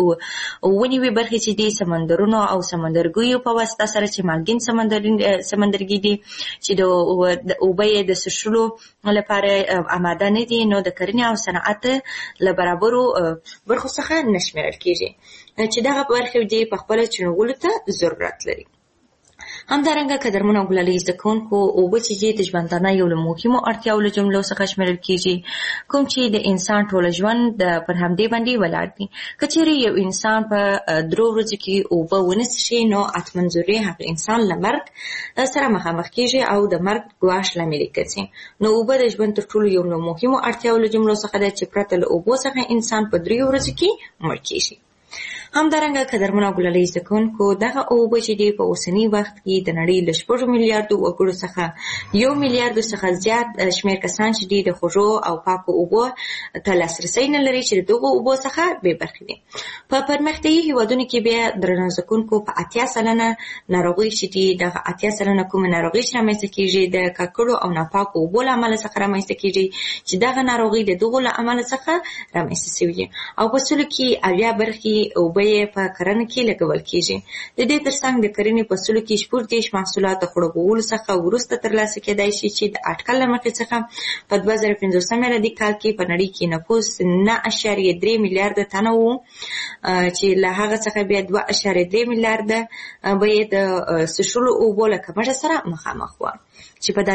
90 برخې چې دي سمندرونو او سمندرګیو په واسطه سره چې مالګین سمندرګي دي چې د اوبه د څښلو لپاره آماده نه دي، نو د کرنې او صنعت له برابرو برخو څخه نشمېرل کېږي چې دغه برخې دې په خپل چنولو ته ضرورت لري. همدارنګه قدرمن او ګلالي زکونکو اوبه چې د ژوندانه یو له مهمو اړتیاو له جملو څخه شمېرل کېږي، کوم چې د انسان ټول ژوند پر همدې باندې ولاړ دي. که چېرې یو انسان په 3 ورځو کې اوبه ونه څښي نو حتماً ضروري هغه انسان له مرګ سره مخامخ کېږي او د مرګ ګواښ لامل ګرځي. نو اوبه د ژوند تر ټولو یو له مهمو اړتیاو له جملو څخه ده چې پرته له اوبو څخه انسان په 3 ورځو کې مړ کېږي. همدارنګه قدرمن او ګلالي زکونکو دغه اوبه چې دی په اوسنی وخت کې د نړۍ له 6 میلیارډ وګړو څخه 1 میلیارډ څخه زیات شمېر کسان چې دی د خوږو او پاکو اوبو ته لاسرسی نه لري چې دغه اوبو څخه بې برخې دي. په پرمختیايي هیوادونو کې بیا درنو زکونکو په 80% ناروغي چې دی دغه 80% کوم ناروغي چې رامنځته کیږي د ککړو او ناپاکو اوبو له امله څخه رامنځته کیږي چې دغه ناروغي د دغه له امله څخه رامنځته شوی او په څلو کې 80 برخې اوبه په کرنه کې لګول کیږي. د دې ترڅنګ د کرنې په سلو کې 14 محصولات د خړوبولو څخه وروسته ترلاسه کېدای شي چې د اټکل له مخې څخه په 2015 میلادي کال کې په نړۍ کې نفوس 9.3 میلیارډ تنه وو چې له هغه څخه بیا 2.3 میلیارډ به د څښلو اوبو له کمښت سره مخامخ وو چې په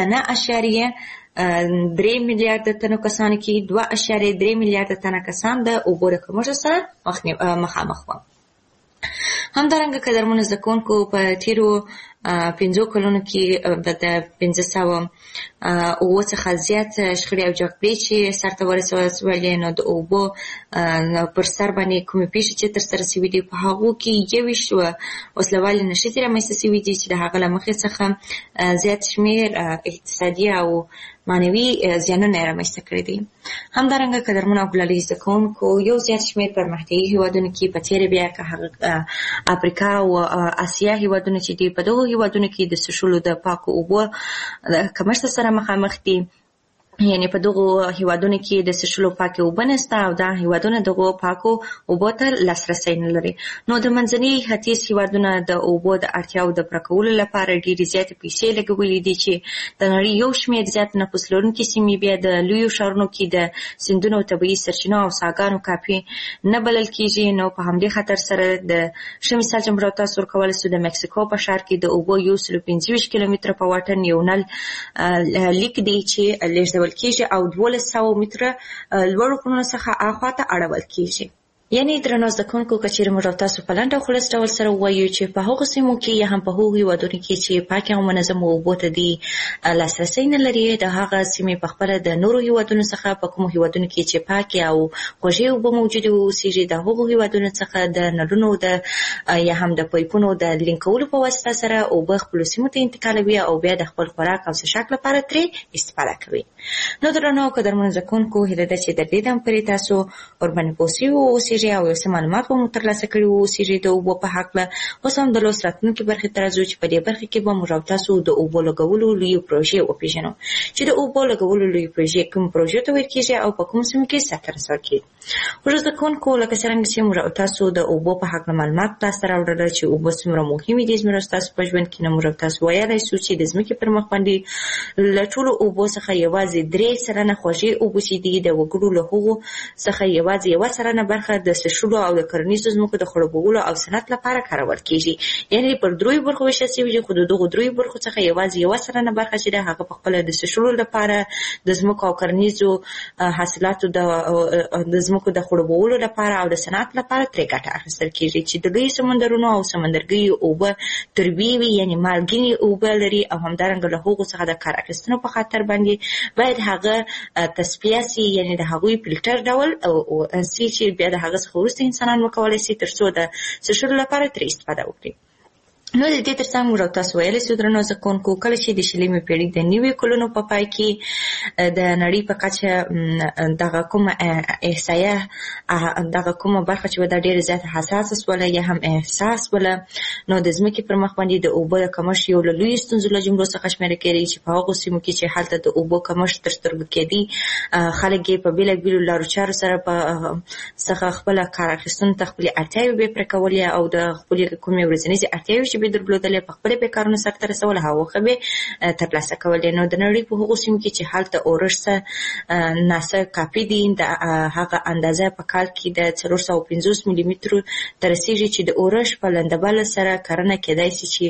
9.3 میلیارډ تنه کسانو کې 2.3 میلیارډ تنه کسان د اوبو له کمښت سره مخامخ وو. همدارنګه قدرمن زکونکو په تیرو 5 کلونو کې د 1500 اوبو څخه زیات شخړې او جګړې چې سرته ورسولې، نو د اوبو پر سر باندې کومې پیښې چې ترسره شوې دي په هغو کې 21 وسلوالې نښتې رامنځته شوې دي چې د هغه له مخې څخه زیات شمېر اقتصادي او معنوي زیانونه رامنځته کړي دي. همدارنګه قدرمن او ګلالي زکونکو یو زیات شمېر پرمختیايي هیوادونو کې په تېره بیا که هغه افریقا او اسیا هیوادونه چې دي په دغو هیوادونو کې د څښلو د پاکو اوبو کمښت سره مخامخ دي. یعنی په دغه هیوادونو کې د څښلو پاکې اوبه نشته او دا هیوادونه دغه پاکو اوبو ته لاسرسی نه لري. نو د منځني ختیځ هیوادونه د اوبو د اړتیاو د پوره کولو لپاره ډېرې زیاتې پیسې لګولې دي چې د نړۍ یو شمېر زیات نفوس لرونکي سیمې بیا د لویو ښارونو کې د سیندونو او طبیعي سرچینو او څاګانو کافي نه بلل کېږي. نو په همدې خاطر سره د ښه مثال چې موږ تاسو ورکولی سو د مکسیکو په ښار کې د اوبو 125 کیلومتره په واټن یو نل لیک دی چې لېږدول کېږي او 1200 متره لوړو غرونو څخه اخواته اړول کېږي. یعنی درنو زده کوونکو که چیرې موږ تاسو په لنډ او خلاص ډول سره ووایو چې په هغو سیمو کې یا هم په هغو هیوادونو کې چې پاکې او منظمو اوبو ته د لاسرسی نه لري د هغه سیمې په خپله د نورو هیوادونو څخه په کومو هیوادونو کې چې پاکې او خوږې اوبه موجودې اوسېږي د هغو هیوادونو څخه د نلونو د یا هم د پایپونو د لینک کولو په واسطه سره اوبه خپلو سیمو ته انتقالوي او بیا د خپل خوراک او څښاک لپاره ترې استفاده کوي. نو درنو قدرمنو زده کوونکو هیله ده چې د دې دم پرې تاسو ورباندې پوه سوي واوسېږئ او یو څه معلومات به مو ترلاسه کړي واوسېږئ د اوبو په هکله. اوس هم د لوست راتلونکي برخې ته راځو چې په دې برخه کې به موږ او تاسو د اوبو لګولو لویې پروژې وپېژنو چې د اوبو لګولو لویې پروژې کوم پروژې ته ویل کېږي او په کومو سیمو کې سرته رسول کېږي. خوږو زده کوونکو لکه څرنګه چې موږ او تاسو د اوبو په هکله معلومات لاسته راوړل چې اوبه څومره مهمې دي زموږ ستاسو په ژوند کې. نه موږ او تاسو ویلی سو چې د ځمکې پر مخ باندې له ټولو اوبو څخه یوازې 3% خوږې اوبه چې دي د وګړو له هغو څخه یوازې 1% برخه د څښلو او د کرنیزو ځمکو د خړوبولو او صنعت لپاره کارول کېږي. یعنې پر 3 برخو ویشل شوي دي خو د دغو 3 برخو څخه یوازې 1% برخه چې ده هغه په خپله د څښلو لپاره د ځمکو او کرنیزو حاصلاتو د ځمکو د خړوبولو لپاره او د صنعت لپاره ترې ګټه اخیستل کېږي چې د لوی سمندرونو او سمندرګیو اوبه تربیې وي یعنې مالګینې اوبه لري او همدارنګه له هغو څخه د کار اخیستنو په خاطر باندې باید هغه تصفیه سي یعنې د هغوی فلټر ډول سي چې بیا د هغه څخه وروسته انسانان وکولی سي تر څو د څښلو لپاره ترې استفاده وکړي. نو د دې ترڅنګ موږ تاسو ویلی سو درنو زده کوونکو کله چې د 20مې پېړۍ د نوي کلونو په پای کې د نړۍ په کچه دغه کومه احصایه دغه کومه برخه چې دا ډېره زیاته حساسه سوله یا هم احساس بوله نو د ځمکې پر مخ باندې د اوبو د کمښت یو له لویو ستونزو له جملو څخه شمېره کېدی چې په هغو سیمو کې چې هلته د اوبو کمښت تر سترګو کېدی خلک یې په بېلابېلو لارو چارو سره څخه خپله کار اخیستنو ته خپلې اړتیاوې بې پوره کولې او د خپلې کومې ورځنیزې اړتیاوې چې به درلودلې په خپلې بې کارونو سرته رسول هغه ښه به ترلاسه کولې. نو د نړۍ په هغو سیمو کې چې هلته اورښت ناسه کافي دي د هغه اندازه په کال کې د 450 ملي مترو ته رسېږي چې د اورښت په لنډبله سره کرنه کېدای سي چې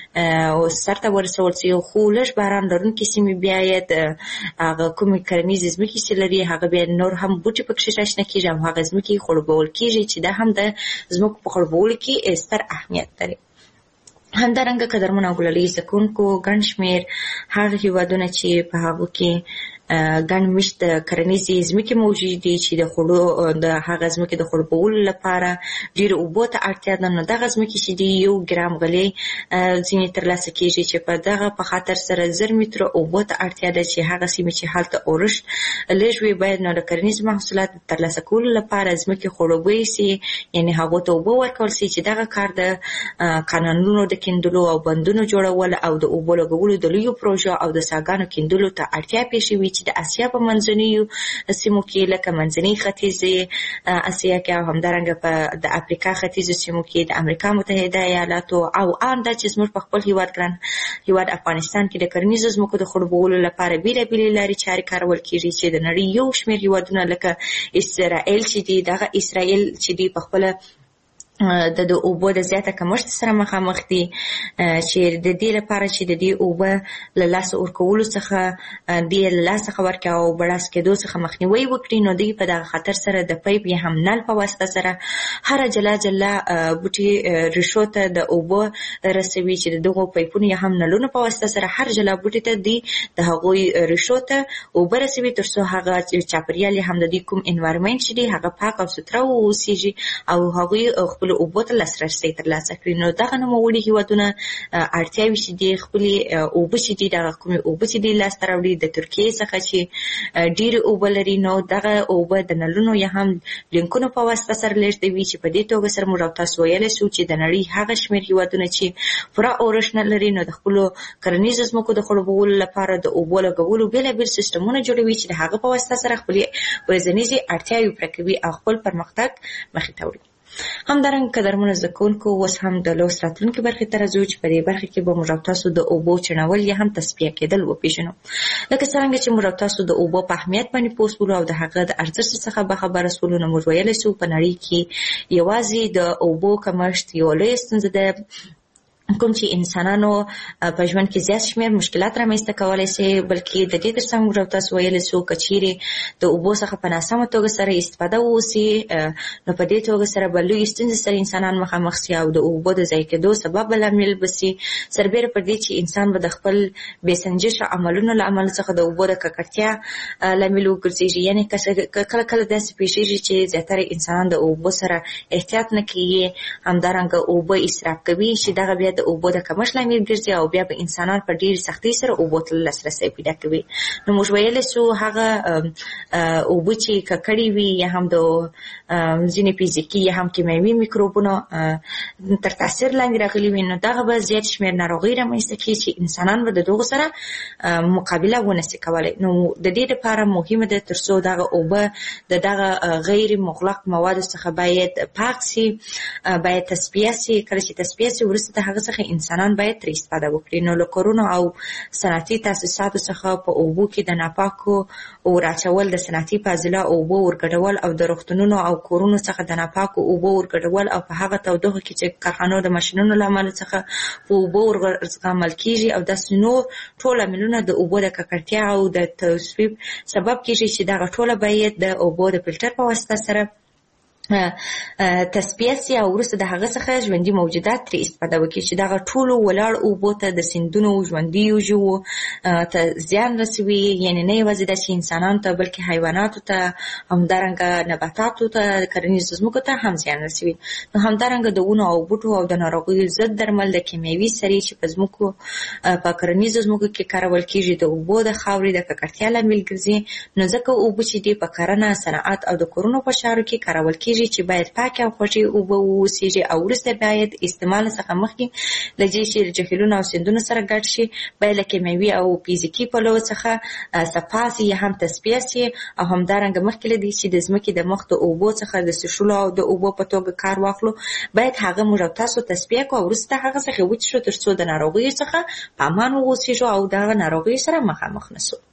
سرته ورسول سي خو لږ باران لرونکې سیمې بیا یې د هغه کومې کرنیزې ځمکې چې لري هغه بیا نور هم بوټي پکښې راشنه کېږي او هغه ځمکې خړوبول کېږي چې دا هم د ځمکو په خړوبولو کې ستر اهمیت لري. همدارنګه قدرمنو او ګلالي زده کوونکو ګڼ شمېر هغه هېوادونه چې په هغو کې ګڼ مشت کرنیزې ځمکې موجود دي چې د هغه ځمکې د خړوبولو لپاره ډېرو اوبو ته اړتیا ده. نو دغه ځمکې چې دي 1 ګرام غلې ځینې ترلاسه کېږي چې په دغه په خاطر سره 1000 متره اوبو ته اړتیا ده چې هغه سیمې چې هلته اورښت لږ وي باید نو د کرنیزو محصولاتو د ترلاسه کولو لپاره ځمکې خړوبې سي یعنې هغو ته اوبه ورکول سي چې دغه کار د کانالونو د کیندلو او بندونو جوړول او د اوبو لګولو د لویو پروژو او د څاګانو کیندلو ته اړتیا پېښې وي چې د اسیا په منځنیو سیمو کې لکه منځنۍ ختیځې اسیا کې او همدارنګه په د افریقا ختیځو سیمو کې د امریکا متحده ایالاتو او ان دا چې زموږ په خپل هیواد افغانستان کې د کرنیزو ځمکو د خړوبولو لپاره بېلابېلې لارې چارې کارول کېږي چې د نړۍ یو شمېر هیوادونه لکه اسرائیل چې دي دغه اسرائیل چې دي په خپله د اوبو د زیاته کمښت سره مخامخ دي چې د دې لپاره چې د دې اوبه له لاسه ورکولو څخه دې له لاسه ورکړي او بړاس کېدو څخه مخنیوی وکړي نو دوی په دغه خطر سره د پایپ یا هم نل په واسطه سره هر جلا بوټي ریښو ته د اوبو رسوي چې دغه پایپونو یا هم نلونو په واسطه سره هر جلا بوټي ته د هغوی ریښو ته اوبه رسوي تر څو هغه چاپیریال هم د دې کوم انوایرمنټ چې دی هغه پاک او سوتره واوسېږي او هغوی خپل اوبو ته لاسرسي ترلاسه کړي. نو دغه نوموړي هیوادونه اړتیاوې چې دي خپل اوبه چې دي دغه کومې اوبه چې دي لاسته راوړي د ترکیې څخه چې ډېرې اوبه لري، نو دغه اوبه د نلونو یا هم لینکونو په واسطه سره لیږدوي چې په دې توګه سره موږ او تاسو ویلی شو چې د نړۍ هغه شمېر هیوادونه چې پوره اورښت نه لري نو د خپلو کرنیزو ځمکو د خړوبولو لپاره د اوبو لګولو بېلابېل سیستمونه جوړوي چې د هغه په واسطه سره خپلې ورځنیزې اړتیاوې پوره کوي او خپل پرمختګ مخې ته وړي. همدارنګه قدرمنو زده کوونکو اوس هم د لوست راتلونکي برخې ته راځو چې په دې برخه کې به موږ او تاسو د اوبو چڼول یا هم تصفیه کېدل وپېژنو. لکه څرنګه چې موږ او تاسو د اوبو په اهمیت باندې پوه شولو او د هغه د ارزښت څخه باخبره شولو، نو موږ ویلی شو په نړۍ کې یوازې د اوبو کمښت یوه لویه ستونزه ده کوم چې انسانانو په ژوند کې زیات شمېر مشکلات رامنځته کولی شي، بلکې د دې تر څنګ موږ او تاسو ویلی شو که چیرې د اوبو څخه په ناسمه توګه سره استفاده وشي نو په دې توګه سره به لویې ستونزې سره انسانان مخامخ شي او د اوبو د ضایع کېدو سبب به لامل به شي، سربیره پر دې چې انسان به د خپل بېسنجشه عملونو له امله څخه د اوبو د ککړتیا لامل وګرځېږي. یعنې کله کله داسې پېښېږي چې زیاتره انسانان د اوبو سره احتیاط نه کوي، همدارنګه اوبه اسراف کوي چې دغه بیا د اوبو د کمښت لامل ګرځي او بیا به انسانان په ډېرې سختۍ سره اوبو ته لاسرسی پیدا کوي. نو موږ ویلی شو هغه اوبه چې ککړې وي یا هم د ځینې فزیکي یا هم کیمیاوي میکروبونو تر تاثیر لاندې راغلي وي، نو دغه به زیات شمېر ناروغۍ رامنځته کړي چې انسانان به د دغو سره مقابله ونه شي کولی. نو د دې لپاره مهمه ده تر څو دغه اوبه د دغه غیر مغلق موادو څخه باید پاک شي، باید تصفیه شي. کله چې تصفیه شي وروسته د هغه څخه انسانان باید ترې استفاده وکړي. نو له کورونو او صنعتي تاسیساتو څخه په اوبو کې د ناپاکو اور اچول، د صنعتي فاضله اوبو ورګډول او د روغتونونو او کورونو څخه د ناپاکو اوبو ورګډول او په هغه تودوخه کې چې کارخانو د ماشینونو له امله څخه په اوبو ورزغمل کېږي او داسې نور ټول عاملونه د اوبو د ککړتیا او د تصویب سبب کېږي چې دغه ټوله باید د اوبو د فلټر په واسطه سره تصفیه شي او وروسته د هغه څخه ژوندي موجودات ترې استفاده وکړي چې دغه ټولو ولاړ اوبو ته د سیندونو ژوندیو ژوو ته زیان رسوي. یعنې نه یوازې دا چې انسانانو ته بلکې حیواناتو ته، همدارنګه نباتاتو ته، کرنیزو ځمکو ته هم زیان رسوي. نو همدارنګه د ونو او بوټو او د ناروغیو ضد درمل د کیمیاوي سرې چې په ځمکو په کرنیزو ځمکو کې کارول کېږي د اوبو د خاورې د ککړتیا لامل ګرځي. نو ځکه اوبه چې دي په کرنه، صنعت او د کورونو په چارو کې کارول کېږي چې باید پاکې او خوږې اوبه واوسېږي او وروسته باید استعمال څخه مخکې له دې چې جهیلونو او سیندونو سره ګډ شي باید له کیمیاوي او فزیکي پلوه څخه صفا شي یا هم تصفیه شي او همدارنګه مخکې له دې چې د ځمکې د مخ د اوبو څخه د څښلو او د اوبو په توګه کار واخلو باید هغه موږ او تاسو تصفیه کړو او وروسته هغه څخه وڅښو تر څو د ناروغیو څخه په امان واوسېږو او دغه ناروغیو سره مخامخ نه شو.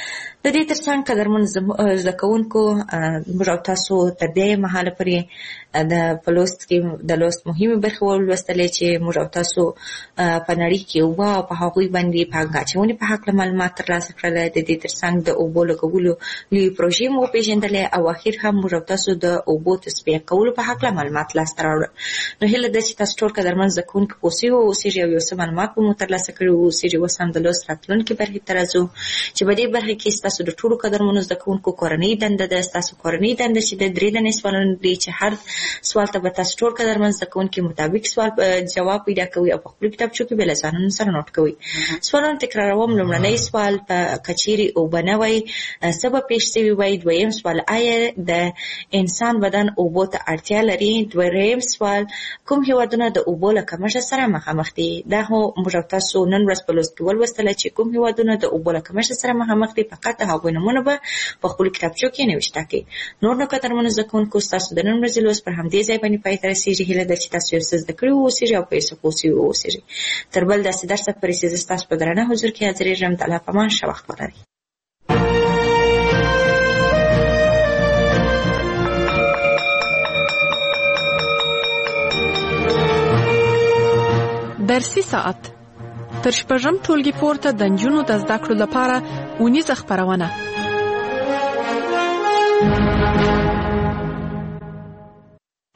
د دې تر څنګ قدرمن زده کوونکو موږ او تاسو تر دې مهاله پورې د لوست کې د لوست مهمې برخې ولوستلې چې موږ او تاسو په نړۍ کې اوبه او په هغوی باندې پانګه اچونې په هکله معلومات ترلاسه کړل. د دې تر څنګ د اوبو لګولو لویې پروژې مو وپېژندلې او اخر هم موږ او تاسو د اوبو تصفیه کولو په هکله معلومات لاسته راوړل. نو هیله ده چې تاسو ټول قدرمن زده کوونکي پوه شوي اوسېږئ او یو څه معلومات به مو ترلاسه کړي اوسېږئ. اوس هم د لوست راتلونکي برخې ته راځو چې په دې برخه کې ستاسو د ټولو قدرمنو زده کوونکو کورنۍ دنده ده. ستاسو کورنۍ دنده چې د 3 دانې سوالونه دي چې هر سوال ته به تاسو ټول قدرمن زده کوونکي مطابق سوال جواب پیدا کوي او په خپلو کتابچو کې به له ځانونو سره نوټ کوي. سوالونه تکراروم. لومړنی سوال په کچېرې اوبه نه وای څه به پېښ شوي وای. دویم سوال آیا د انسان بدن اوبو ته اړتیا لري. دریم سوال کوم هېوادونه د اوبو له کمښت سره مخامخ دي. دا خو موږ او تاسو نن ورځ په لوست کې ولوستله چې کوم هېوادونه د اوبو له کمښت سره مخامخ دي. فقط د هغوی نومونه به په خپلو کتابچو کې نوشته کړئ. نور نو قدرمنو زده کوونکو ستاسو د نن ورځې لوست پر همدې ځای باندې پای ته رسېږي. هیله ده چې تاسو یو څه زده کړي واوسېږئ او په یو څه پوه شوي واوسېږئ. تر بل داسې درسه پورې چې زه ستاسو په درانه حضور کې حاضرېږم. د الله په امان ښه وخت ولرئ. درسي ساعت تر شپږم ټولګي پورته د نجونو د زده کړو لپاره اونیزه خپرونه.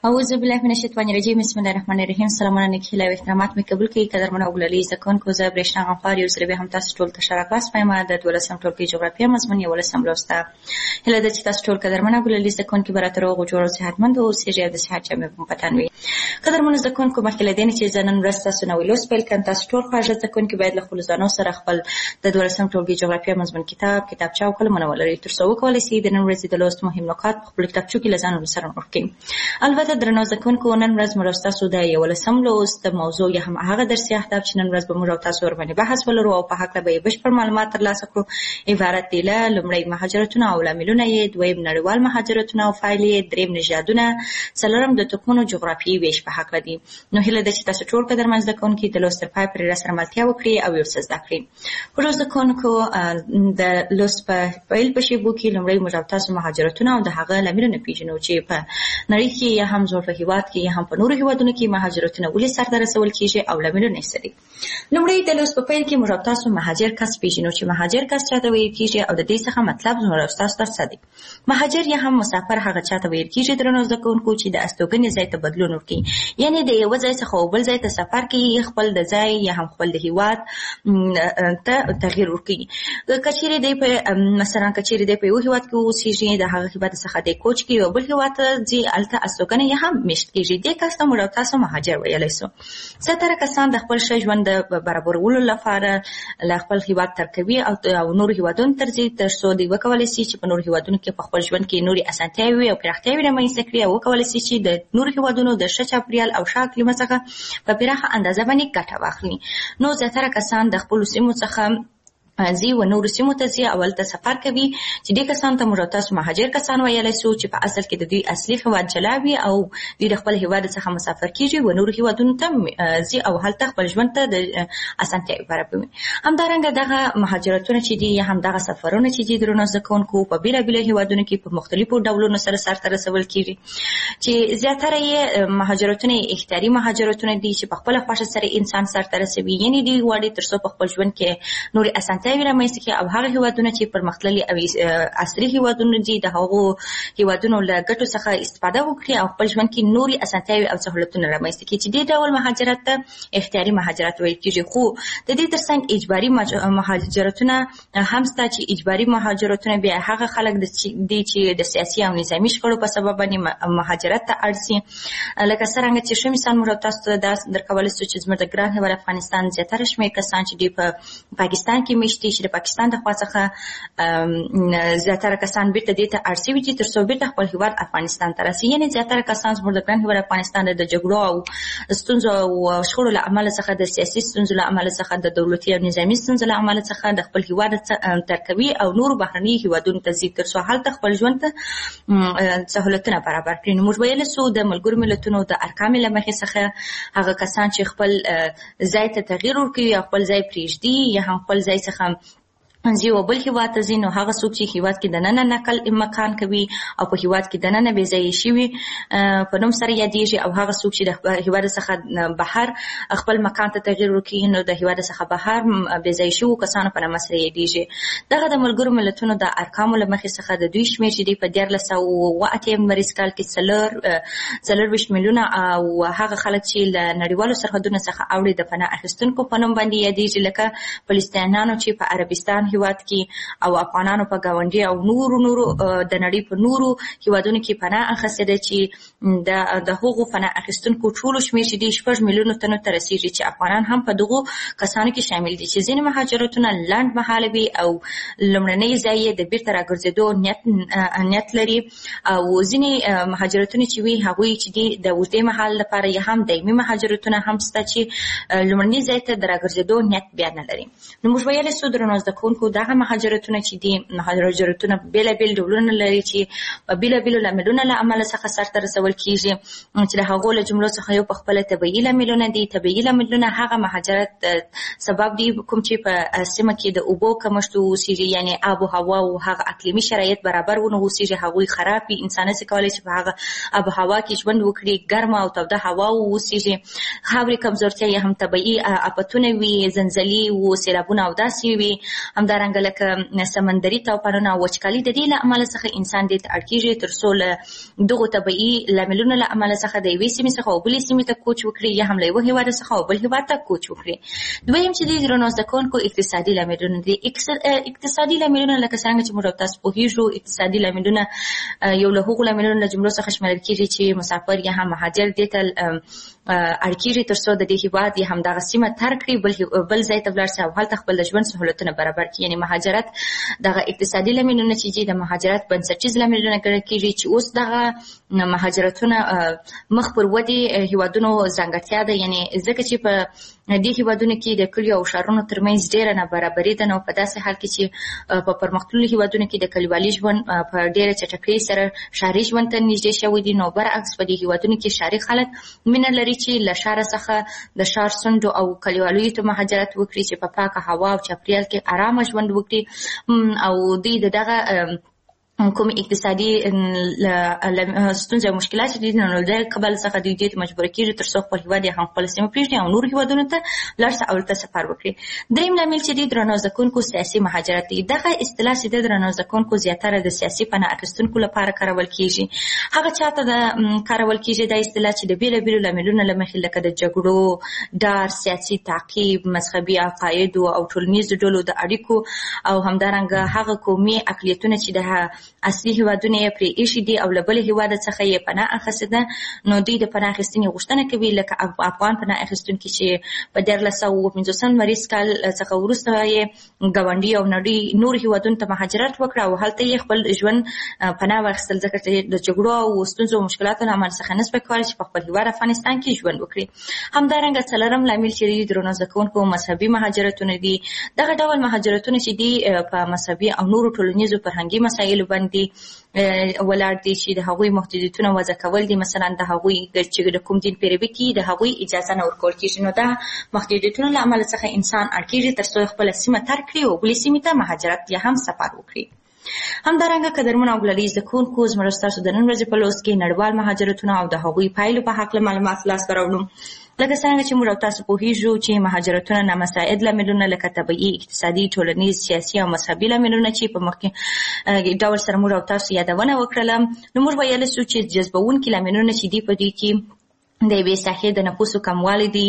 اعوذ بالله من الشیطان الرجیم بسم الله الرحمن الرحیم. سلامونه نیکهیله او احترامات مې قبول کړئ قدرمنو او ګلالي زده کوونکو. زه برېښنا غفار یو ځل بیا هم تاسو ټول ته ښه راغلاست وایم. د 12 ټولګي جغرافیه مضمون 11 لوسته. هیله ده چې تاسو ټول قدرمنو او ګلالي زده کوونکي به راته روغ او جوړ او صحتمند اوسئ او د صحت جامې په پټان وي. قدرمنو زده کوونکو، مخکې له دې چې زه نن ورځ تاسو نوی لوست پیل کړم، تاسو ټول خواږه زده کوونکي باید له خپلو ځانو سره خپل د 12 ټولګي جغرافیه مضمون کتابچه او قلمونه ولرئ، تر څو وکولی شئ د نن ورځې د لوست مهم نکات په خپلو کتابچو کې له ځانه سره نوټ کړئ. البته درنو زده کوونکو، نن ورځ موږ تاسو د 11 لوست د موضوع یا هم هغه درسي اهداف چې نن ورځ به موږ تاسو ورباندې بحث ولرو او په هکله به بشپړ معلومات ترلاسه کړو، عبارت دی له لومړی مهاجرتونه او لاملونه یې، دویم نړیوال مهاجرتونه او فایل یې، دریم نژادونه، څلورم د توکمونو جغرافیایي ویش په هکله دي. نو هیله ده چې تاسو ټول قدرمن زده کوونکي د لوست تر پای پورې راسره ملتیا وکړي او یو څه زده کړئ. ټولو زده کوونکو د لوست په پیل په شیبو کې لومړی موږ تاسو مهاجرتونه او د هغه لاملونه پیژنو چې په نړۍ کې یا هم زموږ په هېواد کې یا هم په نورو هېوادونو کې مهاجرتونه ولې سرته رسول کېږي او لاملونه یې څه دي. لومړی د لوست په پیل کې موږ تاسو مهاجر کس پیژنو چې مهاجر کس چاته ویل کېږي او د دې څخه مطلب موږ تاسو ته څه دی. مهاجر یا هم مسافر هغه چاته ویل کېږي درنو زده کوونکو چې د استوګنې ځای ته بدلون ورکړي، یعنې د یو ځای څخه بل ځای ته سفر کوي، خپل د ځای یا هم خپل د هېواد ته تغییر ورکړي. کچېرې دی په مثلا کچېرې دی په یو هېواد کې اوسېږي، د هغه هېواد څخه دی کوچ کوي او بل هېواد ته ځي، هلته استوګنه یې هم میشت کېږي. دې کس ته موږ تاسو مهاجر ویلی سو. زیاتره کسان د خپل ښه ژوند د برابرولو لپاره له خپل هېواد ترک کوي او نورو هېوادونو ته ځي، تر څو دوی وکولی شي چې په نورو هېوادونو کې په خپل ژوند کې نورې اسانتیاوې او پراختیاوې رامنځته کړي او وکولی شي چې د نورو هېوادونو د ښه چاپېریال او ښه اقلیمه څخه په پراخه اندازه باندې ګټه واخلي. نو زیاتره کسان د خپلو سیمو څخه ځي و نورو سیمو ته ځي او هلته سفر کوي، چې دې کسانو ته موږ تاسو مهاجر کسان ویلی سو، چې په اصل کې د دوی اصلي هېواد جلا وي او دوی د خپل هېواد څخه مسافر کېږي و نورو هېوادونو ته ځي او هلته خپل ژوند ته د اسانتیاوې برابروي. همدارنګه دغه مهاجرتونه چې دي یا هم دغه سفرونه چې دي درنو زده کوونکو په بېلابېلو هېوادونو کې په مختلفو ډولونو سره سرته رسول کېږي، چې زیاتره یې مهاجرتونه اختیاري مهاجرتونه دي چې په خپله خوښه سره انسان سرته رسوي، یعنې دوی غواړي تر څو په خپل ژوند کې نورې اسانتیاوې رامنځته کړي او هغه هېوادونه چې پرمختللي او عصري هېوادونه دي د هغو هېوادونو له ګټو څخه استفاده وکړي او خپل ژوند کې نورې اسانتیاوې او سهولتونه رامنځته کړي، چې دې ډول مهاجرت ته اختیاري مهاجرت ویل کېږي. خو د دې ترڅنګ اجباري مهاجرتونه هم شته، چې اجباري مهاجرتونه بیا هغه خلک دي چې د سیاسي او نظامي شخړو په سبب باندې مهاجرت ته اړ شي. لکه څرنګه چې ښه مثال موږ تاسو ته دا درکولی سو چې زموږ د ګران هېواد افغانستان زیاتره شمېر کسان چې دوی په پاکستان کې میشتي، چې د پاکستان د خوا څخه زیاتره کسان بیرته دې ته اړ شوي دي تر څو بیرته خپل هېواد افغانستان ته راسي. یعنې زیاتره کسان زموږ د ګران هېواد افغانستان د جګړو او ستونزو او شخړو له امله څخه، د سیاسي ستونزو له امله څخه، د دولتي او نظامي ستونزو له امله څخه د خپل هېواد ترک کوي او نورو بهرنیو هېوادونو ته ځي تر څو هلته خپل ژوند ته سهولتونه برابر کړي. نو موږ ویلی سو د ملګرو ملتونو د ارقامو له مخې څخه هغه کسان چې خپل ځای ته تغییر ورکوي او خپل ځای پرېږدي یا هم خپل ځای څخه ځي و بل هېواد ته ځي، نو هغه څوک چې هېواد کې دننه نقل مکان کوي او په هېواد کې دننه بې ځایه شوي په نوم سره یادېږي، او هغه څوک چې د هېواد څخه بهر خپل مکان ته تغییر ورکوي نو د هېواد څخه بهر بې ځایه شوو کسانو په نامه سره یادېږي. دغه د ملګرو ملتونو د ارقامو له مخې څخه د دوی شمېر چې دی په 1408 لمریز کال کې 24 میلیونه او هغه خلک چې له نړیوالو سرحدونو څخه اوړي د پناه اخیستونکو په نوم باندې یادېږي، لکه فلسطینیانو چې په عربستان هېواد کې او افغانانو په ګاونډي او نورو د نړۍ په نورو هېوادونو کې پناه اخیستې ده، چې د هغو پناه اخیستونکو ټولو شمېر چې دی 6 میلیونو تنو ته رسېږي، چې افغانان هم په دغو کسانو کې شامل دي، چې ځینې مهاجرتونه لنډ مهاله وي او لومړنی ځای یې د بیرته راګرځېدو نیت لري، او ځینې مهاجرتونه چې وي هغوی چې دي د اوږدې مهال لپاره یا هم دایمي مهاجرتونه هم شته چې لومړني ځای ته د راګرځېدو نیت بیا نه لري. نو موږ ویلی سو درنو زده کوونکو دغه مهاجرتونه چې دي مهاجرتونه بېلابېل ډولونه لري چې په بېلابېلو لاملونو له امله څخه سرته رسول کېږي، چې د هغو له جملو څخه یو په خپله طبیعي لاملونه دي. طبیعي لاملونه هغه مهاجرت سبب دي کوم چې په سیمه کې د اوبو کمښت اوسېږي، یعنې آب و هوا او هغه اقلیمي شرایط برابر ونه اوسېږي، هغوی خراب وي، انسان نشي کولی چې په هغه آب و هوا کې ژوند وکړي، ګرمه او توده هوا واوسېږي، خاورې کمزورتیا یا هم طبیعي آفتونه وي، زلزلې و سیلابونه او داسې وي. همدارنګه لکه سمندري طوفانونه او وچکالي د دې له امله څخه انسان دې ته اړ کېږي تر څو له دغو طبیعي لاملونو له امله څخه د یوې سیمې څخه بلې سیمې ته کوچ وکړي یا هم له یوه هېواد څخه بل هېواد ته کوچ وکړي. دویم چې د درنو زده کوونکو اقتصادي لاملونه دي. اقتصادي لاملونه لکه څنګه چې موږ تاسو پوهیږو اقتصادي لاملونه یو له هغو لاملونو له جملو څخه شمېرل کېږي چې مسافر یا هم مهاجر دې ته اړ کېږي تر څو د دې هېواد یا هم دغه سیمه ترک کړي بل ځای ته ولاړ شي او هلته خپل د ژوند سهولتونه برابر کړي. یعنې مهاجرت دغه اقتصادي لاملونه چې دي د مهاجرت بنسټیز لاملونه ګڼل کېږي چې اوس دغه مهاجرتونه مخ پر ودې هېوادونو ځانګړتیا ده. یعنې ځکه چې په دې هېوادونو کې د کلیو او ښارونو ترمنځ ډېره نابرابري ده، نو په داسې حال کې چې په پرمختللو هېوادونو کې د کلیوالي ژوند په ډېره چټکۍ سره ښاري ژوند ته نږدې شوي دي، نو برعکس په دې هېوادونو کې ښاري خلک مینه لري چې له ښاره څخه د ښار څنډو او کلیواليو ته مهاجرت وکړي چې په پاکه هوا او چاپېریال کې ارامه ژوند وکړي او دوی د دغه کوم اقتصادي ستونزې او مشکلات چې دي نو د کبل څخه دوی دې ته مجبور کېږي تر څو خپل هېواد یې هم خپله سیمه پرېږدي او نورو هېوادونو ته لاړ شي او هلته سفر وکړي. درېیم لامل چې دی درنو زده کوونکو سیاسي مهاجرت دی. دغه اصطلاح چې د درنو زده کوونکو زیاتره د سیاسي پناه اخیستونکو لپاره کارول کېږي. هغه چاته د کارول کېږي دا اصطلاح چې د بېلابېلو لاملونو له مخې لکه د جګړو، ډار، سیاسي تعقیب، مذهبي عقایدو او ټولنیزو ډلو د اړیکو او همدارنګه هغه قومي اقلیتونه چې د اصلي هېوادونه یې پرې ایښي دي او له بل هېواده څخه یې پناه اخیستې ده، نو دوی د پناه اخیستنې غوښتنه کوي. لکه افغان پناه اخیستونکي چې په 1950 لمریز کال څخه وروسته یې ګاونډي او نړۍ نور هېوادونو ته مهاجرت وکړه او هلته یې خپل ژوند پناه واخیستل، ځکه چې د جګړو او ستونزو او مشکلاتو له امله څخه نه سوی کولی چې په خپل هېواد افغانستان کې ژوند وکړي. همدارنګه څلورم لامل چې دی درنو زده کوونکو مذهبي مهاجرتونه دي. دغه ډول مهاجرتونه چې دي په مذهبي او نورو ټولنیزو فرهنګي مسایلو باندې ولاړ دي چې د هغوی محدودیتونه وضع کول دي. مثلا د هغوی چې د کوم دین پیروي کوي د هغوی اجازه نه ورکول کېږي، نو دا محدودیتونه له امله څخه انسان اړ کېږي تر څو خپله سیمه ترک کړي او بلې سیمې ته مهاجرت یا هم سفر وکړي. همدارنګه قدرمن او ګلالي زده کوونکو زموږ ستاسو د نن ورځې په لوست کې نړیوال مهاجرتونه او د هغوی پایلو په هکله معلومات لاسته راوړو. لکه څنګه چې موږ او تاسو پوهیږو چې مهاجرتونه نامساعد لاملونه لکه طبیعي، اقتصادي، ټولنیز، سیاسي او مذهبي لاملونه چې په مخکې ډول سره موږ او تاسو یادونه وکړله، نو موږ ویلی سو چې جذبوونکي لاملونه چې دي په دې کې د یوې ساحې د نفوسو کموالی دي،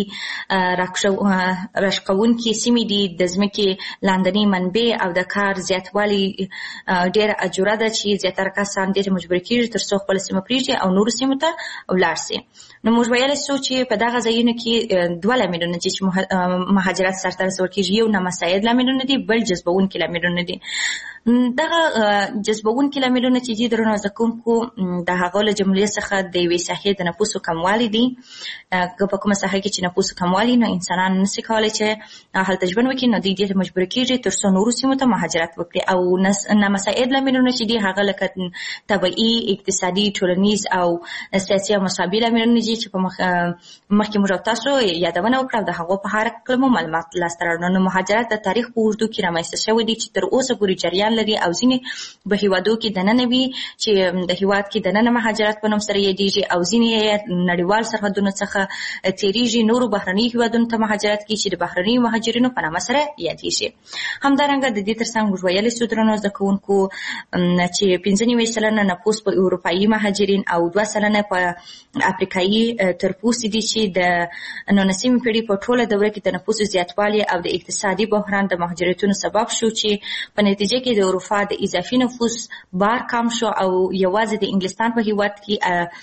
راشقوونکي سیمې دي، د ځمکې لاندنۍ منبع او د کار زیاتوالی ډېره اجوره ده چې زیاتره کسان دې ته مجبور کېږي تر څو خپله سیمه پرېږدي او نورو سیمو ته ولاړ سي. نو موږ ویلی سو چې په دغه ځایونو کې دوه لاملونه دي چې مهاجرت سرته رسول کېږي. یو نامساعد لاملونه دي، بل جذبوونکي لاملونه دي. دغه جذبوونکي لاملونه چې دي درنو زده کوونکو د هغو له جملې څخه د یوې ساحې د نفوسو کموالی دي. که په کومه ساحه کې چې نفوسو کموالی، نو انسانان نشي کولی چې هلته ژوند وکړي، نو دوی دې ته مجبور کېږي تر څو نورو سیمو ته مهاجرت وکړي. او نامساعد لاملونه چې دي هغه لکه طبیعي، اقتصادي، ټولنیز او سیاسي او مذهبي لاملونه دي چې په مخکې موږ او تاسو یادونه وکړه او د هغو په هکله مو معلومات لاسته راوړو. نو مهاجرت د تاریخ په اوږدو کې رامنځته شوی دی چې تر اوسه پورې جریان لري او ځینې په هېوادو کې دننه وي چې د هېواد کې دننه مهاجرت په نوم سره یادېږي او ځینې نړیوال سرحدونو څخه تېرېږي، نورو بهرنیو هېوادونو ته مهاجرت کوي چې د بهرنیو مهاجرینو په نامه سره یادېږي. همدارنګه د دې تر څنګ موږ ویلی سو درنو زده کوونکو چې 95 سلنه نفوس په اروپایي مهاجرین او 2 سلنه په افریقایي ترپوستي دي چې د 19مې پېړۍ په ټوله دوره کې د نفوسو زیاتوالی او د اقتصادي بحران د مهاجرتونو سبب شو چې په نتیجه کې د اروپا د اضافي نفوس بار کم شو او یوازې د انګلستان په هېواد کې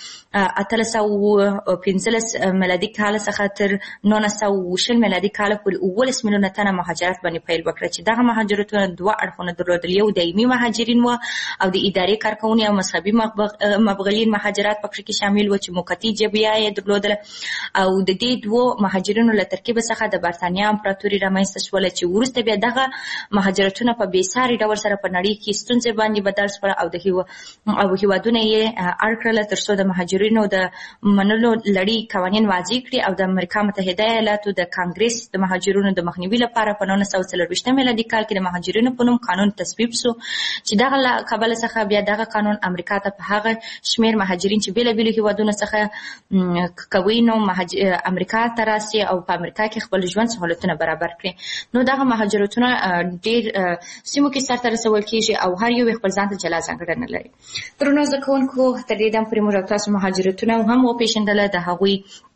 1815 میلادي کال څخه تر 1920 میلادي کال پورې 19 میلیونه تنه مهاجرت باندې پیل وکړه چې دغه مهاجرتونه دوه اړخونه درلودل. یو دایمي مهاجرین و او د ادارې کارکونې او مذهبي مبغلین مهاجرات پکې کې شامل و چې موقتي جبهه یې درلودله. او د دې دوه مهاجرینو له ترکیب څخه د برتانیا امپراتوري رامنځته شوله چې وروسته بیا دغه مهاجرتونه په بېساري ډول سره په نړۍ کې ستونزې باندې بدل شول او هېوادونه یې اړ کړل تر څو د مهاجرینو د منلو لړۍ قوانين وضع کړي او د امریکا متحده ایالاتو د کانګرس د مهاجرونو د مخنیوي لپاره په 1940 میلادي کال کې د مهاجرینو په نوم قانون تصویب شو چې دغه کابل څخه بیا دغه قانون امریکا ته په هغه شمیر مهاجرین چې بیلابیل هیوادونو څخه کوي نو امریکا ته راسي او په امریکا کې خپل ژوند سہولتونه برابر کړي. نو دغه مهاجرتونه ډیر سیمو کې سره رسول کیږي او هر یو خپل ځان ته جلا ځانګړنه لري. درنو ځکهونکو تر دې دم پرې موږ تاسو مهاجرتونه هم وپېژندل، د هغوی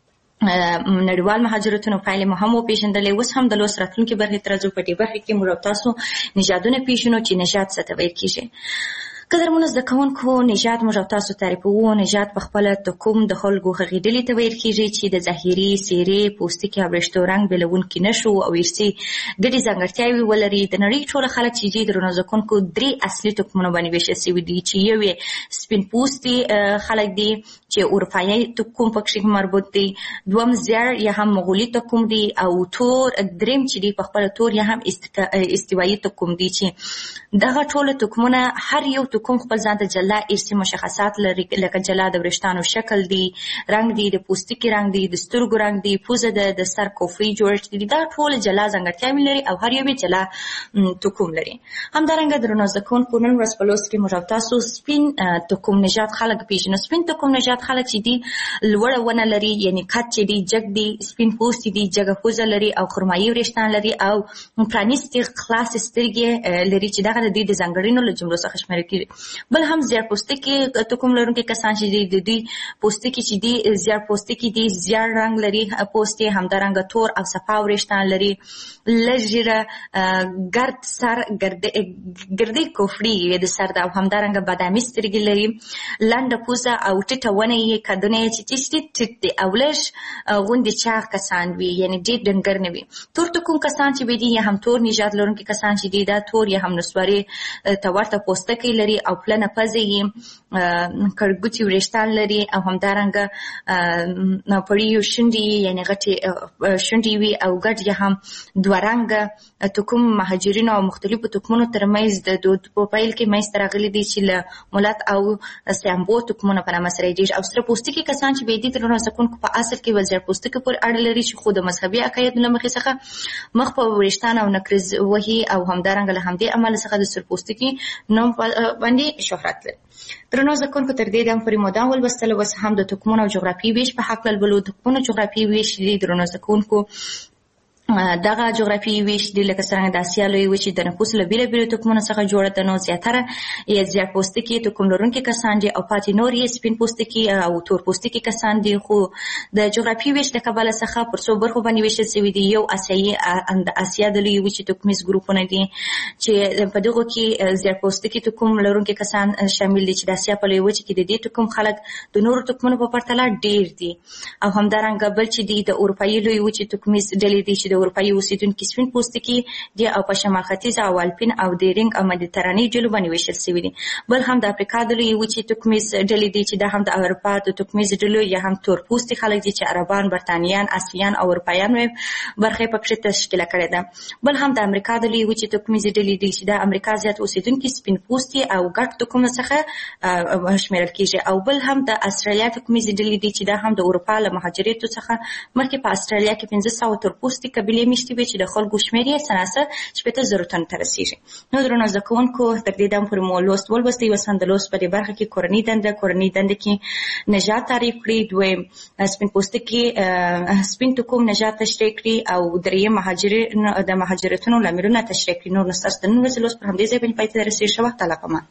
نړیوال مهاجرتونو پایلې مو هم وپېژندلې. اوس هم د لوست راتلونکي برخې ته راځو. په دې برخه کې موږ تاسو نژادونه پېژنو چې نژاد څه ته ویل کېږي. قدرمنو زده کوونکو، نژاد موږ تاسو تعریفوو. نژاد په خپله د کوم د خلکو هغې ډلې ته ویل کېږي چې د ظاهري، څېرې، پوستکي او ویښتو رنګ بېلونکي نه شو او ارثي ګډې ځانګړتیاوې ولري. د نړۍ ټوله خلک چې دي درنو زده کوونکو 3 اصلي توکمونو باندې ویشل شوي دي چې یو یې سپین پوستي خلک دي چې اروپایي توکم پکې مربوط دي، دوم زیړ یا هم مغولي توکم دي او تور دریم چې دي په خپله تور یا هم استوایي توکم دي چې دغه ټوله توکمونه هر یو توکم خپل ځان ته جلا ارثي مشخصات لري، لکه جلا د وریښتانو شکل دی، رنګ دی، د پوستکي رنګ دی، د سترګو رنګ دی، پوزه د سر کوفري جوړښت دی. دا ټول جلا ځانګړتیاوې لري او هر یو جلا توکم لري. همدارنګه درنو زده کوونکو نن ورځ په لوست کې موږ تاسو سپین توکم نژاد خلک پېژنو. سپین توکم نژاد خلک چې دي لوړه ونه لري، یعنی قد چې دي جګ دي، سپین پوستي دي، جګه پوزه لري او خرمایي وریښتان لري او پرانیستې خلاصې سترګې لري چې دغه د دې د ځانګړنو له جملو څخه شمیرل کېږي. بل هم زیړ پوستکي توکم لرونکي کسان چې دي د دوی پوستکي چې دي زیړ پوستکي دي، زیړ رنګ لري پوست یې، همدارنګه تور او صفا وریښتان لري، لږ ژیړه ګرد سر، ګردې کوفړي یې د سر ده او همدارنګه بادامي سترګې لري، لنډه پوزه او ټیټه ونه یې، قدونه یې چې ټیټ دي او لږ غوندې چاغ کسان وي، یعنې ډېر ډنګر نه وي. تور توکم کسان چې دي یا هم تور نژاد لرونکي کسان چې دي دا تور یا هم نسواري ته ورته پوستکی لري او پلنه پزه یې، کړګوتي وریښتان لري او همدارنګه پړي شونډې یعنې غټې شونډې وي او ګډ یا هم دوه رنګه توکم مهاجرینو او مختلفو توکمونو ترمنځ د دود په پیل کې منځته راغلي دي چې له مولات او سیامبو توکمونو په نامه سره یادېږي. او سره پوستکي کسان چې دي درنو زده کوونکو په اصل کې وزیر پوستکي پورې اړه لري چې خو د مذهبي عقایدو له مخې څخه مخ په وریښتان او نکریز وهي او همدارنګه له همدې امله څخه د سور پوستکي نوم باندې شهرت لري. درنو زده کوونکو تر دې دم پورې مو دا ولوستل. اوس هم د توکمونو او جغرافیې ویش په هکله لولو. توکمونو جغرافیې ویش دي درنو زده کوونکو دغه جغرافیایي ویش دی لکه څرنګه د اسیا لویې وچې د نفوس له بیلابیلو توکمونو څخه جوړه ده. نو زیاتره یې زیړ پوستکي توکم لرونکي کسان دي او پاتې نور یې سپین پوستکي او تور پوستکي کسان دي. خو د جغرافیایي ویش د کبله څخه پر څو برخو باندې ویشل شوي دي. یو د اسیا د لویې وچې توکمیز ګروپونه دي چې په دغو کې زیړ پوستکي توکم لرونکي کسان شامل دي چې د اسیا په لویې وچې کې د دې توکم خلک د نورو توکمونو په پرتله ډېر دي. او همدارنګه بل چې دي د اروپایي لویې وچې توکمیز ډلې دي چې د اروپایي اوسیدونکي سپین پوستکي دي او په شمال ختیځ او الپین او دیرینګ او مدیترانې ډلو باندې ویشل شوي دي. بل هم د افریقا د لویې وچې توکمیز ډلې دي چې دا هم د اروپا د توکمیز ډلو یا هم تور پوستي خلک دي چې عربان، برتانیان، آسیان او اروپایان برخه پکې تشکیل کړي ده. بل هم د امریکا د لویې وچې توکمیز ډلې دي چې د امریکا زیات اوسیدونکي سپین پوستي او ګډ توکم څخه شمیرل کیږي. او بل هم د استرالیا توکمیز ډلې دي چې دا هم د اروپا له مهاجرتو څخه مخکې په استرالیا کې 1500 تور پوستي قبیلې میشتې وي چې د خلکو شمېر یې سناسه 80,000 تنو ته رسیږي. نو درنو زده کوونکو تر دې دم پورې مو لوست ولوستئ. اوس هم د لوست په دې برخه کې کورنۍ دنده کې نژاد تعریف کړي، دویم سپین پوستکي سپین توکم نژاد تشریح کړي او دریم د مهاجرتونو لاملونه تشریح کړي. نور نو ستاسو د نن ورځې لوست پر همدې ځای باندې پای ته رسېږي. ښه وخت تعالی پامان.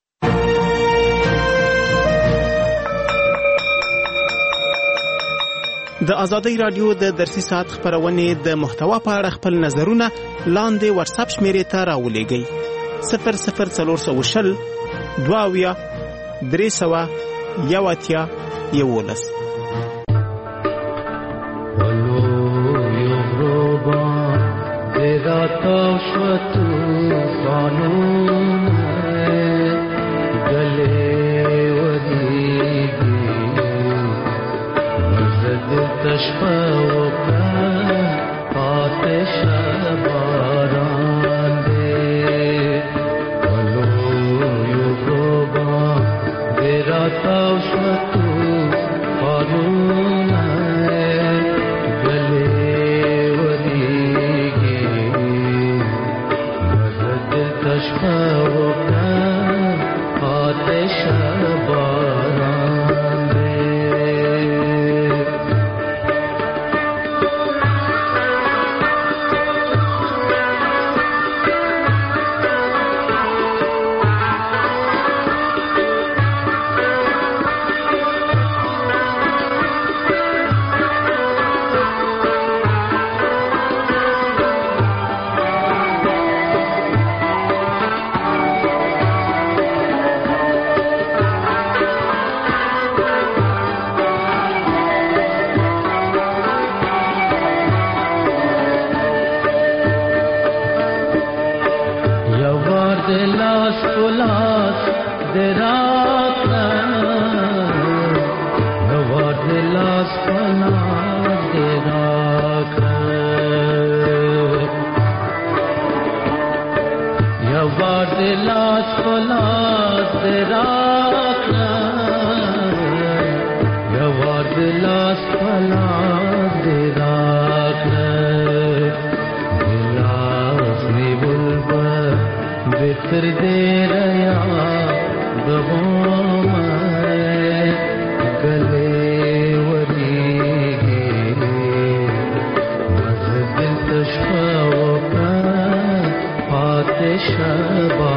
د ازادۍ رادیو د درسي ساعت خبرونې د محتوا په اړه خپل نظرونه لاندې واتس اپ شمیرې ته راولېږئ. 00420 22 300 11. Shabbat